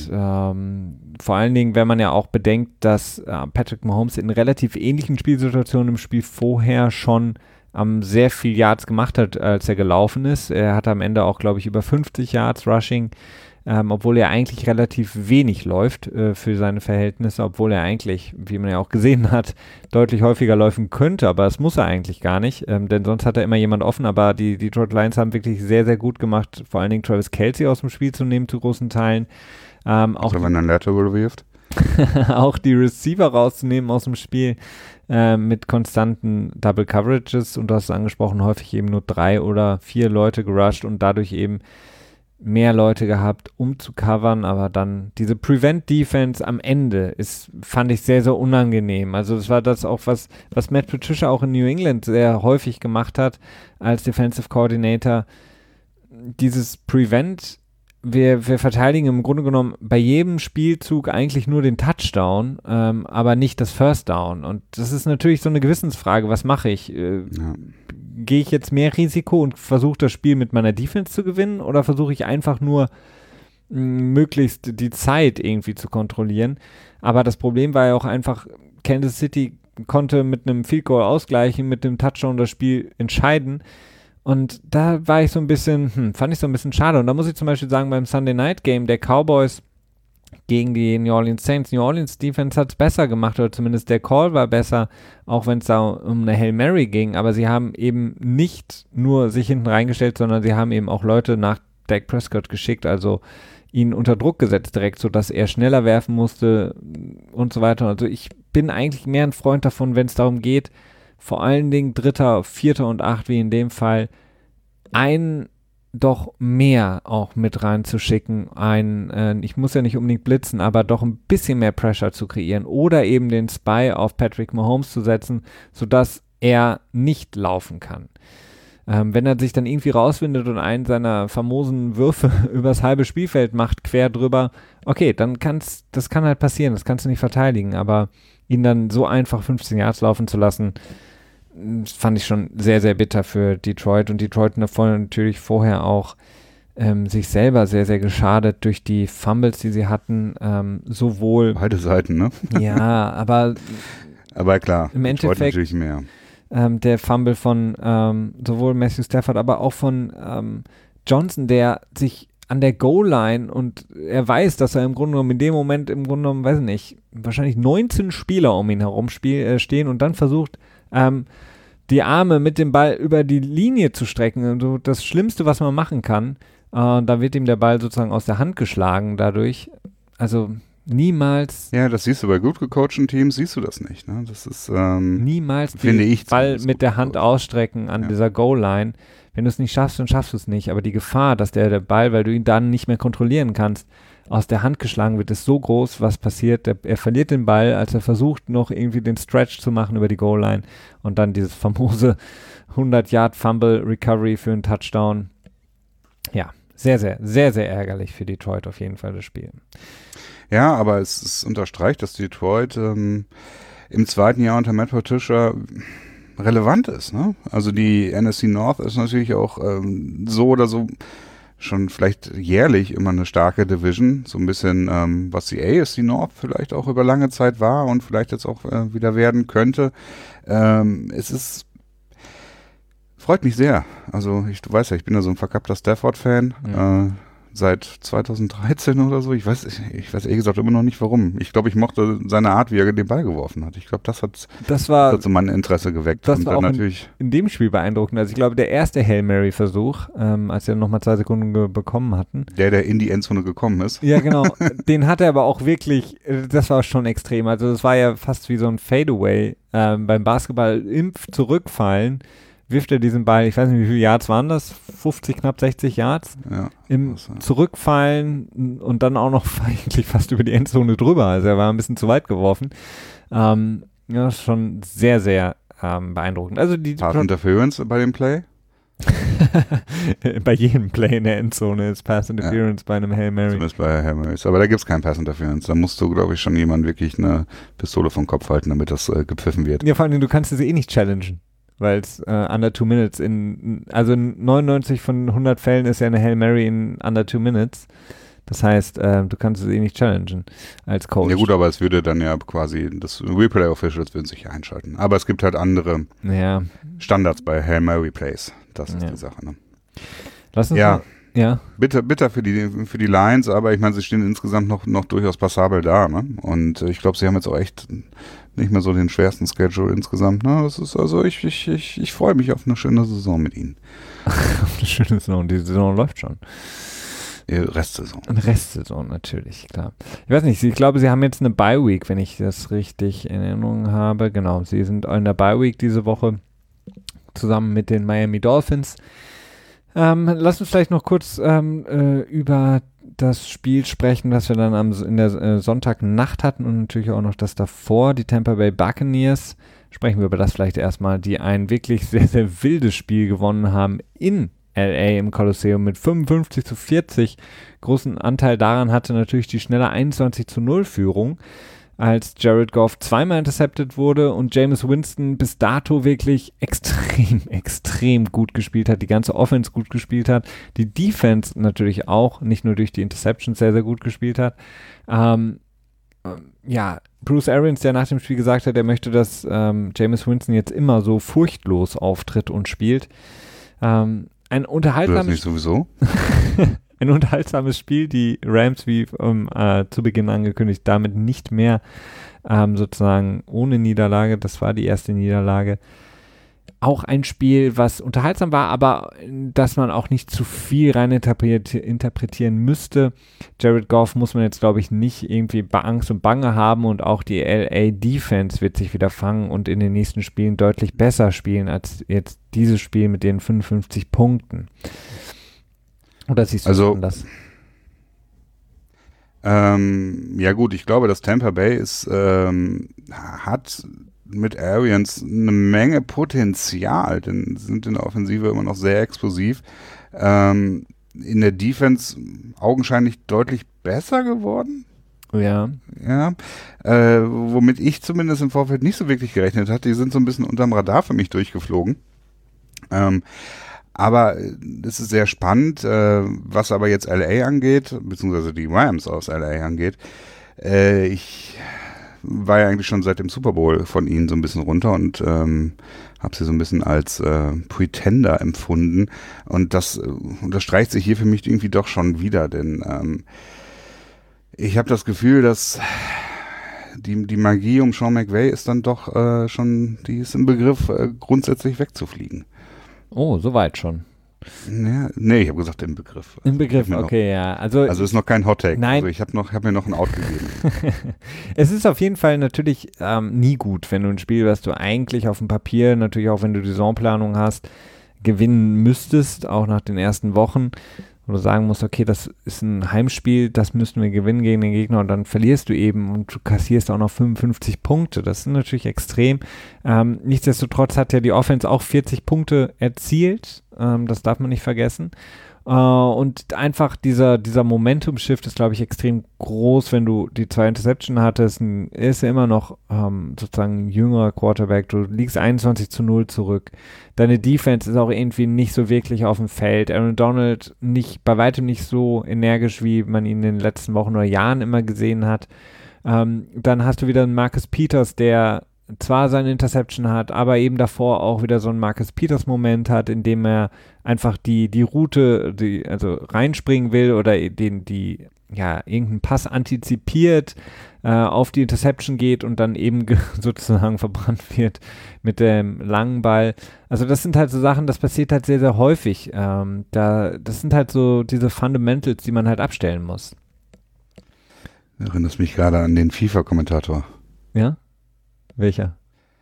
Vor allen Dingen, wenn man ja auch bedenkt, dass Patrick Mahomes in relativ ähnlichen Spielsituationen im Spiel vorher schon sehr viel Yards gemacht hat, als er gelaufen ist. Er hatte am Ende auch, glaube ich, über 50 Yards Rushing, obwohl er eigentlich relativ wenig läuft für seine Verhältnisse, obwohl er eigentlich, wie man ja auch gesehen hat, deutlich häufiger laufen könnte, aber das muss er eigentlich gar nicht, denn sonst hat er immer jemand offen, aber die Detroit Lions haben wirklich sehr, sehr gut gemacht, vor allen Dingen Travis Kelce aus dem Spiel zu nehmen, zu großen Teilen. Auch wenn er ein Lateral wirft. auch die Receiver rauszunehmen aus dem Spiel mit konstanten Double Coverages, und du hast es angesprochen, häufig eben nur 3 oder 4 Leute gerusht und dadurch eben mehr Leute gehabt, um zu covern, aber dann diese Prevent-Defense am Ende fand ich sehr, sehr unangenehm. Also das war das auch, was Matt Patricia auch in New England sehr häufig gemacht hat als Defensive Coordinator. Dieses Prevent, wir verteidigen im Grunde genommen bei jedem Spielzug eigentlich nur den Touchdown, aber nicht das First Down. Und das ist natürlich so eine Gewissensfrage, was mache ich? Gehe ich jetzt mehr Risiko und versuche das Spiel mit meiner Defense zu gewinnen, oder versuche ich einfach nur möglichst die Zeit irgendwie zu kontrollieren? Aber das Problem war ja auch einfach, Kansas City konnte mit einem Field Goal ausgleichen, mit dem Touchdown das Spiel entscheiden. Und da war ich so ein bisschen, fand ich so ein bisschen schade. Und da muss ich zum Beispiel sagen, beim Sunday Night Game der Cowboys gegen die New Orleans Saints, New Orleans Defense hat es besser gemacht, oder zumindest der Call war besser, auch wenn es da um eine Hail Mary ging, aber sie haben eben nicht nur sich hinten reingestellt, sondern sie haben eben auch Leute nach Dak Prescott geschickt, also ihn unter Druck gesetzt direkt, sodass er schneller werfen musste und so weiter. Also ich bin eigentlich mehr ein Freund davon, wenn es darum geht, vor allen Dingen 3., 4. und 8, wie in dem Fall, einen doch mehr auch mit reinzuschicken, ich muss ja nicht unbedingt blitzen, aber doch ein bisschen mehr Pressure zu kreieren oder eben den Spy auf Patrick Mahomes zu setzen, sodass er nicht laufen kann. Wenn er sich dann irgendwie rausfindet und einen seiner famosen Würfe übers halbe Spielfeld macht, quer drüber, okay, dann das kann halt passieren, das kannst du nicht verteidigen, aber ihn dann so einfach 15 Yards laufen zu lassen, fand ich schon sehr, sehr bitter für Detroit, und Detroit natürlich vorher auch sich selber sehr, sehr geschadet durch die Fumbles, die sie hatten, sowohl beide Seiten, ne? Ja, aber klar, im Endeffekt natürlich mehr. Der Fumble von sowohl Matthew Stafford, aber auch von Johnson, der sich an der Goal-Line, und er weiß, dass er im Grunde genommen in dem Moment, weiß ich nicht, wahrscheinlich 19 Spieler um ihn herum stehen, und dann versucht, die Arme mit dem Ball über die Linie zu strecken. Also das Schlimmste, was man machen kann. Da wird ihm der Ball sozusagen aus der Hand geschlagen dadurch. Also niemals. Ja, das siehst du bei gut gecoachten Teams, siehst du das nicht. Ne? Das ist niemals finde den Ball mit der Hand ausstrecken an dieser Goal-Line. Wenn du es nicht schaffst, dann schaffst du es nicht. Aber die Gefahr, dass der Ball, weil du ihn dann nicht mehr kontrollieren kannst, aus der Hand geschlagen wird, ist so groß. Was passiert? Er verliert den Ball, als er versucht, noch irgendwie den Stretch zu machen über die Goal-Line, und dann dieses famose 100-Yard-Fumble-Recovery für einen Touchdown. Ja, sehr, sehr, sehr, sehr ärgerlich für Detroit auf jeden Fall, das Spiel. Ja, aber es unterstreicht, dass Detroit im zweiten Jahr unter Matt Patricia relevant ist. Ne? Also die NFC North ist natürlich auch so oder so schon vielleicht jährlich immer eine starke Division, so ein bisschen, was die AFC North vielleicht auch über lange Zeit war und vielleicht jetzt auch wieder werden könnte. Freut mich sehr. Also du weißt ja, ich bin ja so ein verkappter Stafford-Fan, seit 2013 oder so. Ich weiß ehrlich gesagt immer noch nicht warum. Ich glaube, ich mochte seine Art, wie er den Ball geworfen hat. Ich glaube, das hat so mein Interesse geweckt. Das und war dann auch natürlich in dem Spiel beeindruckend. Also ich glaube, der erste Hail Mary-Versuch, als wir nochmal 2 Sekunden bekommen hatten. der in die Endzone gekommen ist. Ja, genau. Den hat er aber auch wirklich, das war schon extrem. Also das war ja fast wie so ein Fadeaway beim Basketball im Zurückfallen. Wirft er diesen Ball, ich weiß nicht, wie viele Yards waren das? 50, knapp 60 Yards? Ja, Im Zurückfallen und dann auch noch eigentlich fast über die Endzone drüber. Also er war ein bisschen zu weit geworfen. Ja, schon sehr, sehr beeindruckend. Also die Pass Interference bei dem Play? bei jedem Play in der Endzone ist Pass Interference bei einem Hail Mary. Zumindest bei Hail Marys. Aber da gibt es keinen Pass Interference. Da musst du, glaube ich, schon jemand wirklich eine Pistole vom Kopf halten, damit das gepfiffen wird. Ja, vor allem, du kannst es eh nicht challengen. Weil es under 2 Minutes also in 99 von 100 Fällen ist ja eine Hail Mary in under 2 Minutes. Das heißt, du kannst es eh nicht challengen als Coach. Ja gut, aber es würde dann ja quasi, das Replay Officials würden sich ja einschalten. Aber es gibt halt andere Standards bei Hail Mary Plays. Das ist die Sache, ne? Lass uns bitter für die Lions, aber ich meine, sie stehen insgesamt noch durchaus passabel da, ne? Und ich glaube, sie haben jetzt auch echt nicht mehr so den schwersten Schedule insgesamt, ne? Das ist also, ich freue mich auf eine schöne Saison mit ihnen. Auf eine schöne Saison, die Saison läuft schon. Restsaison. Eine Restsaison, natürlich, klar. Ich weiß nicht, ich glaube, sie haben jetzt eine Bye-Week, wenn ich das richtig in Erinnerung habe. Genau, sie sind in der Bye-Week diese Woche zusammen mit den Miami Dolphins. Lass uns vielleicht noch kurz über das Spiel sprechen, das wir dann in der Sonntagnacht hatten und natürlich auch noch das davor, die Tampa Bay Buccaneers. Sprechen wir über das vielleicht erstmal, die ein wirklich sehr, sehr wildes Spiel gewonnen haben in LA im Kolosseum mit 55-40. Großen Anteil daran hatte natürlich die schnelle 21-0 Führung, als Jared Goff zweimal intercepted wurde und Jameis Winston bis dato wirklich extrem gut gespielt hat, die ganze Offense gut gespielt hat, die Defense natürlich auch, nicht nur durch die Interceptions sehr, sehr gut gespielt hat. Bruce Arians, der nach dem Spiel gesagt hat, er möchte, dass Jameis Winston jetzt immer so furchtlos auftritt und spielt. Ein unterhaltsames... Das nicht sowieso? Ein unterhaltsames Spiel, die Rams, wie zu Beginn angekündigt, damit nicht mehr sozusagen ohne Niederlage, das war die erste Niederlage. Auch ein Spiel, was unterhaltsam war, aber dass man auch nicht zu viel rein interpretieren müsste. Jared Goff muss man jetzt, glaube ich, nicht irgendwie bei Angst und Bange haben und auch die LA Defense wird sich wieder fangen und in den nächsten Spielen deutlich besser spielen als jetzt dieses Spiel mit den 55 Punkten. Oder siehst du anders? Ja gut, ich glaube, dass Tampa Bay hat mit Arians eine Menge Potenzial, denn sind in der Offensive immer noch sehr explosiv. In der Defense augenscheinlich deutlich besser geworden. Ja. Womit ich zumindest im Vorfeld nicht so wirklich gerechnet hatte. Die sind so ein bisschen unterm Radar für mich durchgeflogen. Aber es ist sehr spannend, was aber jetzt LA angeht, beziehungsweise die Rams aus LA angeht. Ich war ja eigentlich schon seit dem Super Bowl von ihnen so ein bisschen runter und habe sie so ein bisschen als Pretender empfunden. Und das unterstreicht sich hier für mich irgendwie doch schon wieder, denn ich habe das Gefühl, dass die Magie um Sean McVay ist dann doch die ist im Begriff, grundsätzlich wegzufliegen. Oh, soweit schon. Ja, nee, ich habe gesagt im Begriff. Im Begriff, okay, ja. Also ist noch kein Hot-Take. Nein. Also ich hab mir noch ein Out gegeben. Es ist auf jeden Fall natürlich nie gut, wenn du ein Spiel, was du eigentlich auf dem Papier, natürlich auch wenn du die Saisonplanung hast, gewinnen müsstest, auch nach den ersten Wochen, wo du sagen musst, okay, das ist ein Heimspiel, das müssen wir gewinnen gegen den Gegner und dann verlierst du eben und du kassierst auch noch 55 Punkte. Das ist natürlich extrem. Nichtsdestotrotz hat ja die Offense auch 40 Punkte erzielt. Das darf man nicht vergessen. Und einfach dieser Momentum-Shift ist, glaube ich, extrem groß, wenn du die 2 Interception hattest. Ist ja immer noch sozusagen ein jüngerer Quarterback. Du liegst 21-0 zurück. Deine Defense ist auch irgendwie nicht so wirklich auf dem Feld. Aaron Donald bei weitem nicht so energisch, wie man ihn in den letzten Wochen oder Jahren immer gesehen hat. Dann hast du wieder einen Marcus Peters, der zwar seine Interception hat, aber eben davor auch wieder so einen Marcus Peters Moment hat, in dem er einfach die Route, also reinspringen will oder irgendeinen Pass antizipiert, auf die Interception geht und dann eben sozusagen verbrannt wird mit dem langen Ball. Also das sind halt so Sachen, das passiert halt sehr, sehr häufig. Das sind halt so diese Fundamentals, die man halt abstellen muss. Erinnerst mich gerade an den FIFA-Kommentator. Ja? Welcher?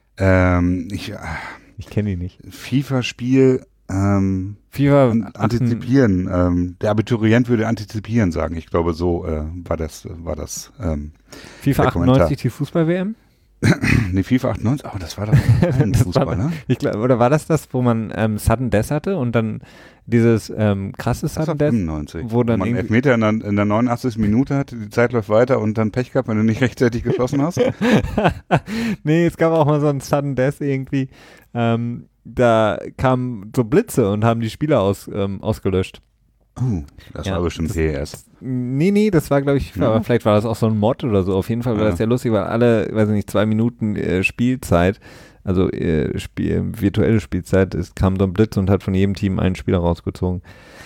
Ich kenne ihn nicht. FIFA-Spiel FIFA antizipieren. Der Abiturient würde antizipieren sagen. Ich glaube, so war das. FIFA 98, die Fußball-WM? Nee, FIFA 98, das war doch ein Fußball, ne? Oder war das, wo man Sudden Death hatte und dann dieses krasse Sudden Death? 95. Wo dann man Elfmeter in der 89. Minute hatte, die Zeit läuft weiter und dann Pech gehabt, wenn du nicht rechtzeitig geschossen hast. Nee, es gab auch mal so ein Sudden Death irgendwie. Da kamen so Blitze und haben die Spieler ausgelöscht. Das war bestimmt PES. Nee, das war, glaube ich, FIFA, aber vielleicht war das auch so ein Mod oder so. Auf jeden Fall war das sehr lustig, weil alle, weiß ich nicht, 2 Minuten Spielzeit, also virtuelle Spielzeit, es kam so ein Blitz und hat von jedem Team einen Spieler rausgezogen.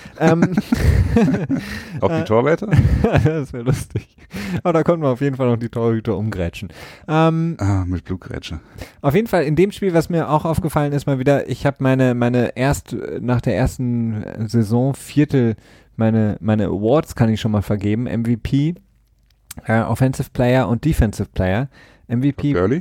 Auch die Torwärter? Das wäre lustig. Aber da konnten wir auf jeden Fall noch die Torhüter umgrätschen. Mit Blutgrätsche. Auf jeden Fall in dem Spiel, was mir auch aufgefallen ist, mal wieder, ich habe nach der ersten Saison meine Awards kann ich schon mal vergeben. MVP, Offensive Player und Defensive Player. MVP. Girly?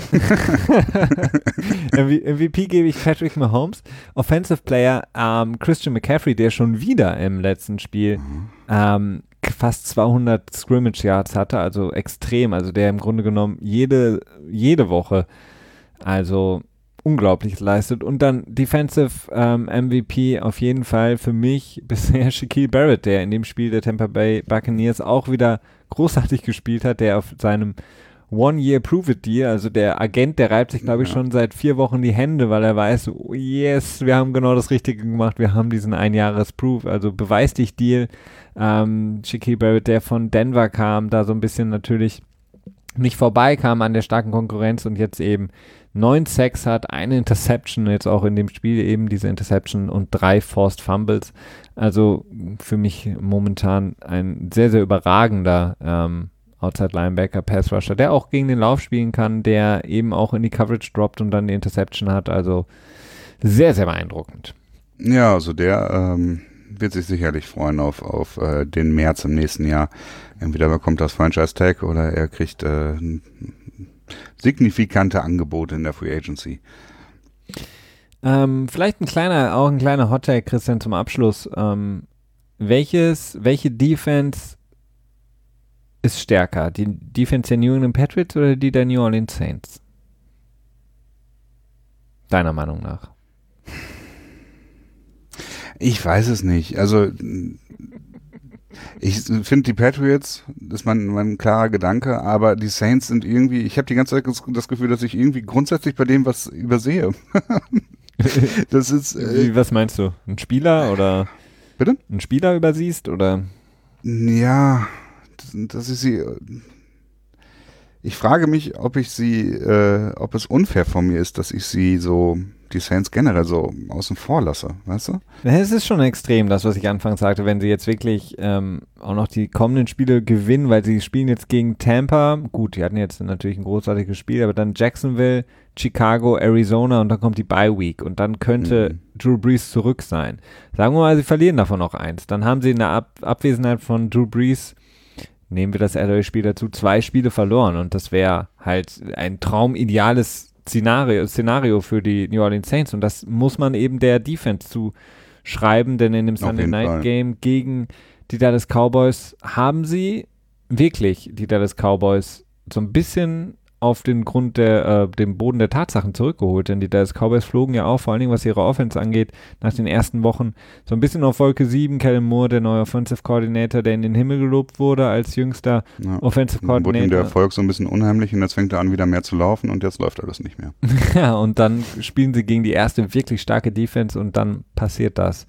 MVP gebe ich Patrick Mahomes. Offensive Player Christian McCaffrey, der schon wieder im letzten Spiel fast 200 Scrimmage Yards hatte, also extrem, also der im Grunde genommen jede Woche also unglaublich leistet. Und dann Defensive MVP auf jeden Fall für mich bisher Shaquille Barrett, der in dem Spiel der Tampa Bay Buccaneers auch wieder großartig gespielt hat, der auf seinem One-Year Prove-It-Deal, also der Agent, der reibt sich, glaube ich, schon seit 4 Wochen die Hände, weil er weiß, oh yes, wir haben genau das Richtige gemacht, wir haben diesen Einjahres-Proof, also beweis dich Deal. Shaquille Barrett, der von Denver kam, da so ein bisschen natürlich nicht vorbeikam an der starken Konkurrenz und jetzt eben 9 Sacks hat, eine Interception, jetzt auch in dem Spiel eben diese Interception und 3 Forced Fumbles. Also für mich momentan ein sehr, sehr überragender Outside Linebacker, Pass Rusher, der auch gegen den Lauf spielen kann, der eben auch in die Coverage droppt und dann die Interception hat. Also sehr, sehr beeindruckend. Ja, also der wird sich sicherlich freuen auf den März im nächsten Jahr. Entweder bekommt das Franchise Tag oder er kriegt signifikante Angebote in der Free Agency. Vielleicht ein kleiner Hot Take, Christian, zum Abschluss. Welche Defense ist stärker? Die Defense der New England Patriots oder die der New Orleans Saints? Deiner Meinung nach? Ich weiß es nicht. Also ich finde, die Patriots, das ist mein klarer Gedanke, aber die Saints sind irgendwie, ich habe die ganze Zeit das Gefühl, dass ich irgendwie grundsätzlich bei dem was übersehe. Das ist was meinst du? Ein Spieler oder? Bitte? Ein Spieler übersiehst oder? Ja, dass ich sie. Ich frage mich, ob es unfair von mir ist, dass ich sie so, die Saints generell so außen vor lasse, weißt du? Es ist schon extrem, das, was ich anfangs sagte, wenn sie jetzt wirklich auch noch die kommenden Spiele gewinnen, weil sie spielen jetzt gegen Tampa, gut, die hatten jetzt natürlich ein großartiges Spiel, aber dann Jacksonville, Chicago, Arizona und dann kommt die Bye Week und dann könnte Drew Brees zurück sein. Sagen wir mal, sie verlieren davon noch eins. Dann haben sie in der Abwesenheit von Drew Brees, nehmen wir das LA-Spiel dazu, 2 Spiele verloren und das wäre halt ein traumideales Szenario für die New Orleans Saints und das muss man eben der Defense zuschreiben, denn in dem Sunday Night Game gegen die Dallas Cowboys haben sie wirklich die Dallas Cowboys so ein bisschen auf den Grund dem Boden der Tatsachen zurückgeholt, denn die Dallas Cowboys flogen ja auch, vor allen Dingen was ihre Offense angeht, nach den ersten Wochen so ein bisschen auf Wolke 7. Kellen Moore, der neue Offensive Coordinator, der in den Himmel gelobt wurde als jüngster Offensive Dann wurde ihm Coordinator. der Erfolg so ein bisschen unheimlich und jetzt fängt er an, wieder mehr zu laufen und jetzt läuft alles nicht mehr. Ja, und dann spielen sie gegen die erste wirklich starke Defense und dann passiert das.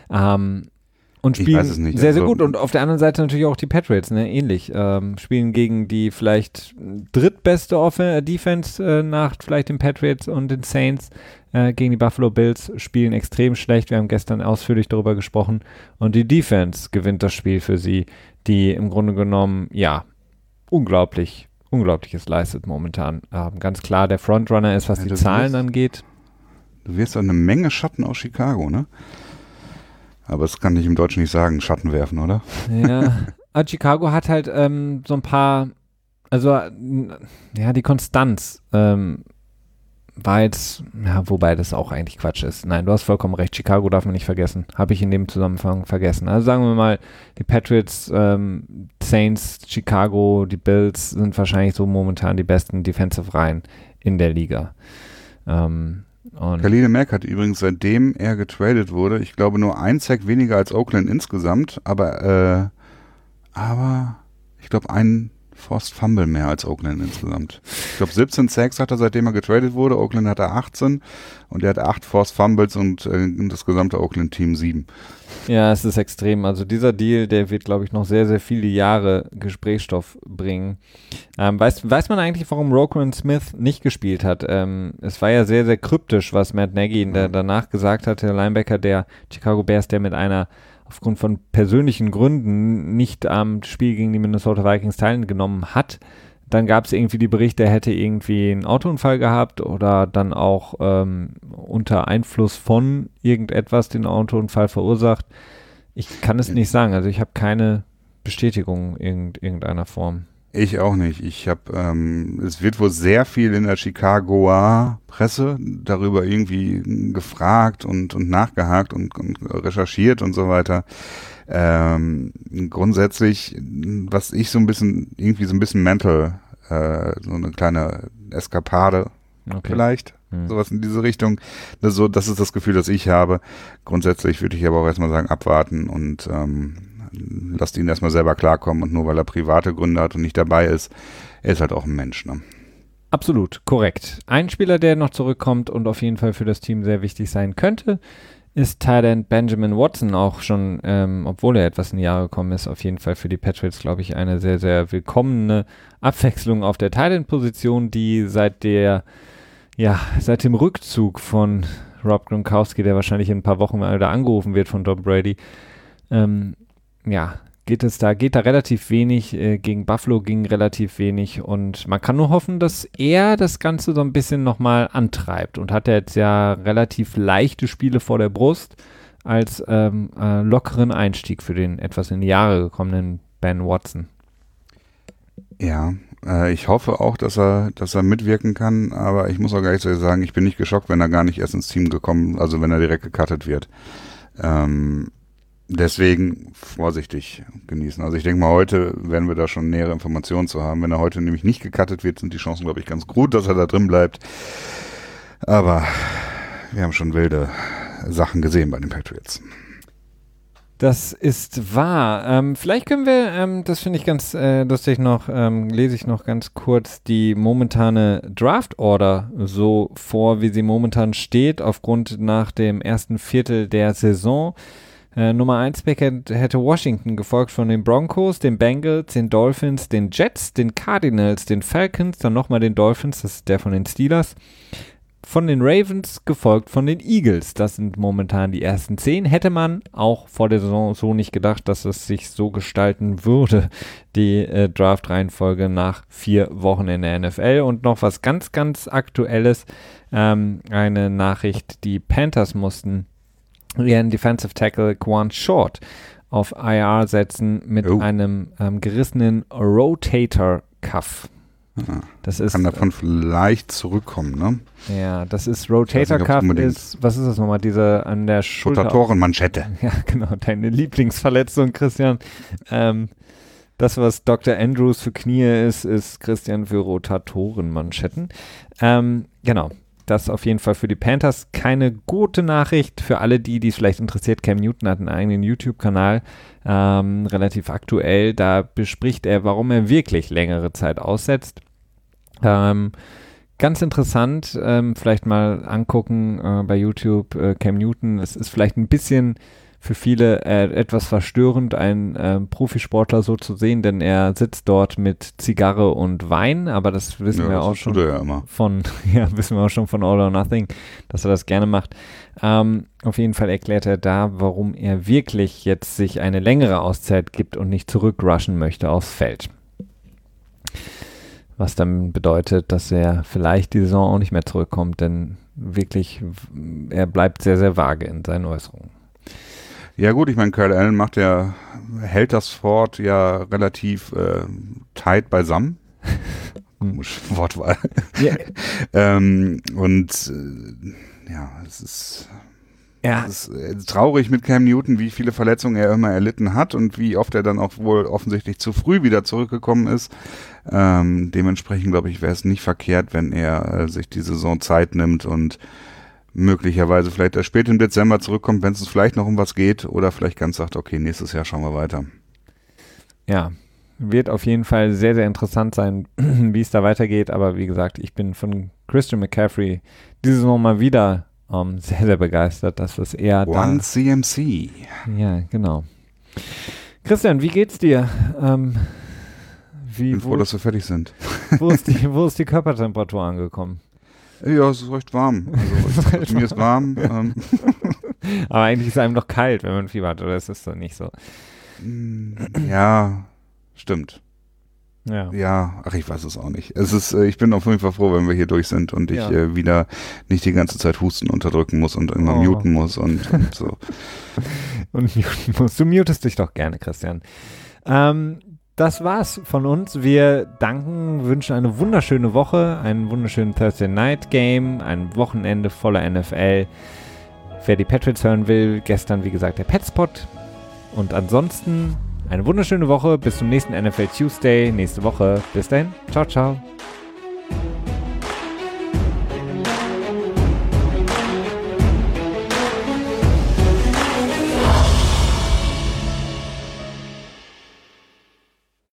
Und Ich spielen weiß es nicht. sehr, sehr Also, gut. Und auf der anderen Seite natürlich auch die Patriots, ne? Ähnlich. Spielen gegen die vielleicht drittbeste Defense nach vielleicht den Patriots und den Saints. Gegen die Buffalo Bills spielen extrem schlecht. Wir haben gestern ausführlich darüber gesprochen. Und die Defense gewinnt das Spiel für sie, die im Grunde genommen, ja, Unglaubliches leistet momentan. Ganz klar der Frontrunner ist, was die Zahlen angeht. Du wirst eine Menge Schatten aus Chicago, ne? Aber das kann ich im Deutschen nicht sagen, Schatten werfen, oder? Ja, Chicago hat halt so ein paar, also ja, die Konstanz war jetzt, ja, wobei das auch eigentlich Quatsch ist. Nein, du hast vollkommen recht, Chicago darf man nicht vergessen. Habe ich in dem Zusammenhang vergessen. Also sagen wir mal, die Patriots, Saints, Chicago, die Bills sind wahrscheinlich so momentan die besten Defensive-Reihen in der Liga. Und Khalil Mack hat übrigens, seitdem er getradet wurde, ich glaube nur 1 Sack weniger als Oakland insgesamt, aber ich glaube ein Forced Fumble mehr als Oakland insgesamt. Ich glaube 17 Sacks hat er, seitdem er getradet wurde, Oakland hatte 18 und er hat 8 Forced Fumbles und das gesamte Oakland-Team 7. Ja, es ist extrem. Also dieser Deal, der wird, glaube ich, noch sehr, sehr viele Jahre Gesprächsstoff bringen. Weiß man eigentlich, warum Roquan Smith nicht gespielt hat? Es war ja sehr, sehr kryptisch, was Matt Nagy danach gesagt hat, der Linebacker der Chicago Bears, der mit einer aufgrund von persönlichen Gründen nicht am Spiel gegen die Minnesota Vikings teilgenommen hat. Dann gab es irgendwie die Berichte, er hätte irgendwie einen Autounfall gehabt oder dann auch unter Einfluss von irgendetwas den Autounfall verursacht. Ich kann es nicht sagen, also ich habe keine Bestätigung in irgendeiner Form. Ich auch nicht. Es wird wohl sehr viel in der Chicagoer Presse darüber irgendwie gefragt und nachgehakt und recherchiert und so weiter. Grundsätzlich, was ich so ein bisschen mental, so eine kleine Eskapade vielleicht, sowas in diese Richtung. Das ist das Gefühl, das ich habe. Grundsätzlich würde ich aber auch erstmal sagen, abwarten und lasst ihn erstmal selber klarkommen und nur weil er private Gründe hat und nicht dabei ist, er ist halt auch ein Mensch, ne? Absolut, korrekt. Ein Spieler, der noch zurückkommt und auf jeden Fall für das Team sehr wichtig sein könnte, ist Tight End Benjamin Watson, auch schon, obwohl er etwas in die Jahre gekommen ist, auf jeden Fall für die Patriots, glaube ich, eine sehr, sehr willkommene Abwechslung auf der Tight End Position, die seit dem Rückzug von Rob Gronkowski, der wahrscheinlich in ein paar Wochen mal wieder angerufen wird von Tom Brady, geht da relativ wenig, gegen Buffalo ging relativ wenig und man kann nur hoffen, dass er das Ganze so ein bisschen nochmal antreibt und hat jetzt ja relativ leichte Spiele vor der Brust als lockeren Einstieg für den etwas in die Jahre gekommenen Ben Watson. Ja, ich hoffe auch, dass er mitwirken kann, aber ich muss auch gleich sagen, ich bin nicht geschockt, wenn er gar nicht erst ins Team gekommen, also wenn er direkt gecuttet wird. Deswegen vorsichtig genießen. Also ich denke mal, heute werden wir da schon nähere Informationen zu haben. Wenn er heute nämlich nicht gecuttet wird, sind die Chancen, glaube ich, ganz gut, dass er da drin bleibt. Aber wir haben schon wilde Sachen gesehen bei den Patriots. Das ist wahr. Vielleicht können wir, das finde ich ganz lustig noch, lese ich noch ganz kurz die momentane Draft-Order so vor, wie sie momentan steht, aufgrund nach dem ersten Viertel der Saison. Nummer 1 Pick hätte Washington, gefolgt von den Broncos, den Bengals, den Dolphins, den Jets, den Cardinals, den Falcons, dann nochmal den Dolphins, das ist der von den Steelers, von den Ravens, gefolgt von den Eagles. Das sind momentan die ersten 10. Hätte man auch vor der Saison so nicht gedacht, dass es sich so gestalten würde, die Draft-Reihenfolge nach 4 Wochen in der NFL. Und noch was ganz, ganz Aktuelles, eine Nachricht, die Panthers mussten ihren Defensive Tackle Quan Short auf IR setzen mit einem gerissenen Rotator Cuff. Das ist, kann davon vielleicht zurückkommen, ne? Ja, das ist Rotator Cuff, was ist das nochmal, diese an der Schulter? Rotatorenmanschette. Ja, genau, deine Lieblingsverletzung, Christian. Das, was Dr. Andrews für Knie ist Christian für Rotatorenmanschetten. Genau. Das auf jeden Fall für die Panthers. Keine gute Nachricht für alle, die es vielleicht interessiert. Cam Newton hat einen eigenen YouTube-Kanal, relativ aktuell. Da bespricht er, warum er wirklich längere Zeit aussetzt. Ganz interessant, vielleicht mal angucken bei YouTube, Cam Newton. Es ist vielleicht ein bisschen für viele etwas verstörend, einen Profisportler so zu sehen, denn er sitzt dort mit Zigarre und Wein, aber das wissen wir auch schon wissen wir auch schon von All or Nothing, dass er das gerne macht. Auf jeden Fall erklärt er da, warum er wirklich jetzt sich eine längere Auszeit gibt und nicht zurückrushen möchte aufs Feld. Was dann bedeutet, dass er vielleicht die Saison auch nicht mehr zurückkommt, denn wirklich, er bleibt sehr, sehr vage in seinen Äußerungen. Ja gut, ich meine, Kyle Allen hält das Fort ja relativ tight beisammen. Komische Wortwahl. Yeah. Es ist traurig mit Cam Newton, wie viele Verletzungen er immer erlitten hat und wie oft er dann auch wohl offensichtlich zu früh wieder zurückgekommen ist. Dementsprechend, glaube ich, wäre es nicht verkehrt, wenn er sich die Saison Zeit nimmt und möglicherweise vielleicht erst spät im Dezember zurückkommt, wenn es vielleicht noch um was geht oder vielleicht ganz sagt, okay, nächstes Jahr schauen wir weiter. Ja, wird auf jeden Fall sehr, sehr interessant sein, wie es da weitergeht, aber wie gesagt, ich bin von Christian McCaffrey diese Saison mal wieder sehr, sehr begeistert, dass es eher One CMC. Ja, genau. Christian, wie geht's dir? Ich bin froh, dass wir fertig sind. Wo ist die Körpertemperatur angekommen? Ja, es ist recht warm. Also mir ist warm. Aber eigentlich ist es einem doch kalt, wenn man Fieber hat, oder ist das doch nicht so? Ja, stimmt. Ja, ach, ich weiß es auch nicht. Ich bin auf jeden Fall froh, wenn wir hier durch sind und ich wieder nicht die ganze Zeit Husten unterdrücken muss und immer muten muss und so. Und muten musst. Du mutest dich doch gerne, Christian. Das war's von uns. Wir wünschen eine wunderschöne Woche, einen wunderschönen Thursday Night Game, ein Wochenende voller NFL. Wer die Patriots hören will, gestern wie gesagt der Petspot. Und ansonsten eine wunderschöne Woche. Bis zum nächsten NFL Tuesday nächste Woche. Bis dahin. Ciao, ciao.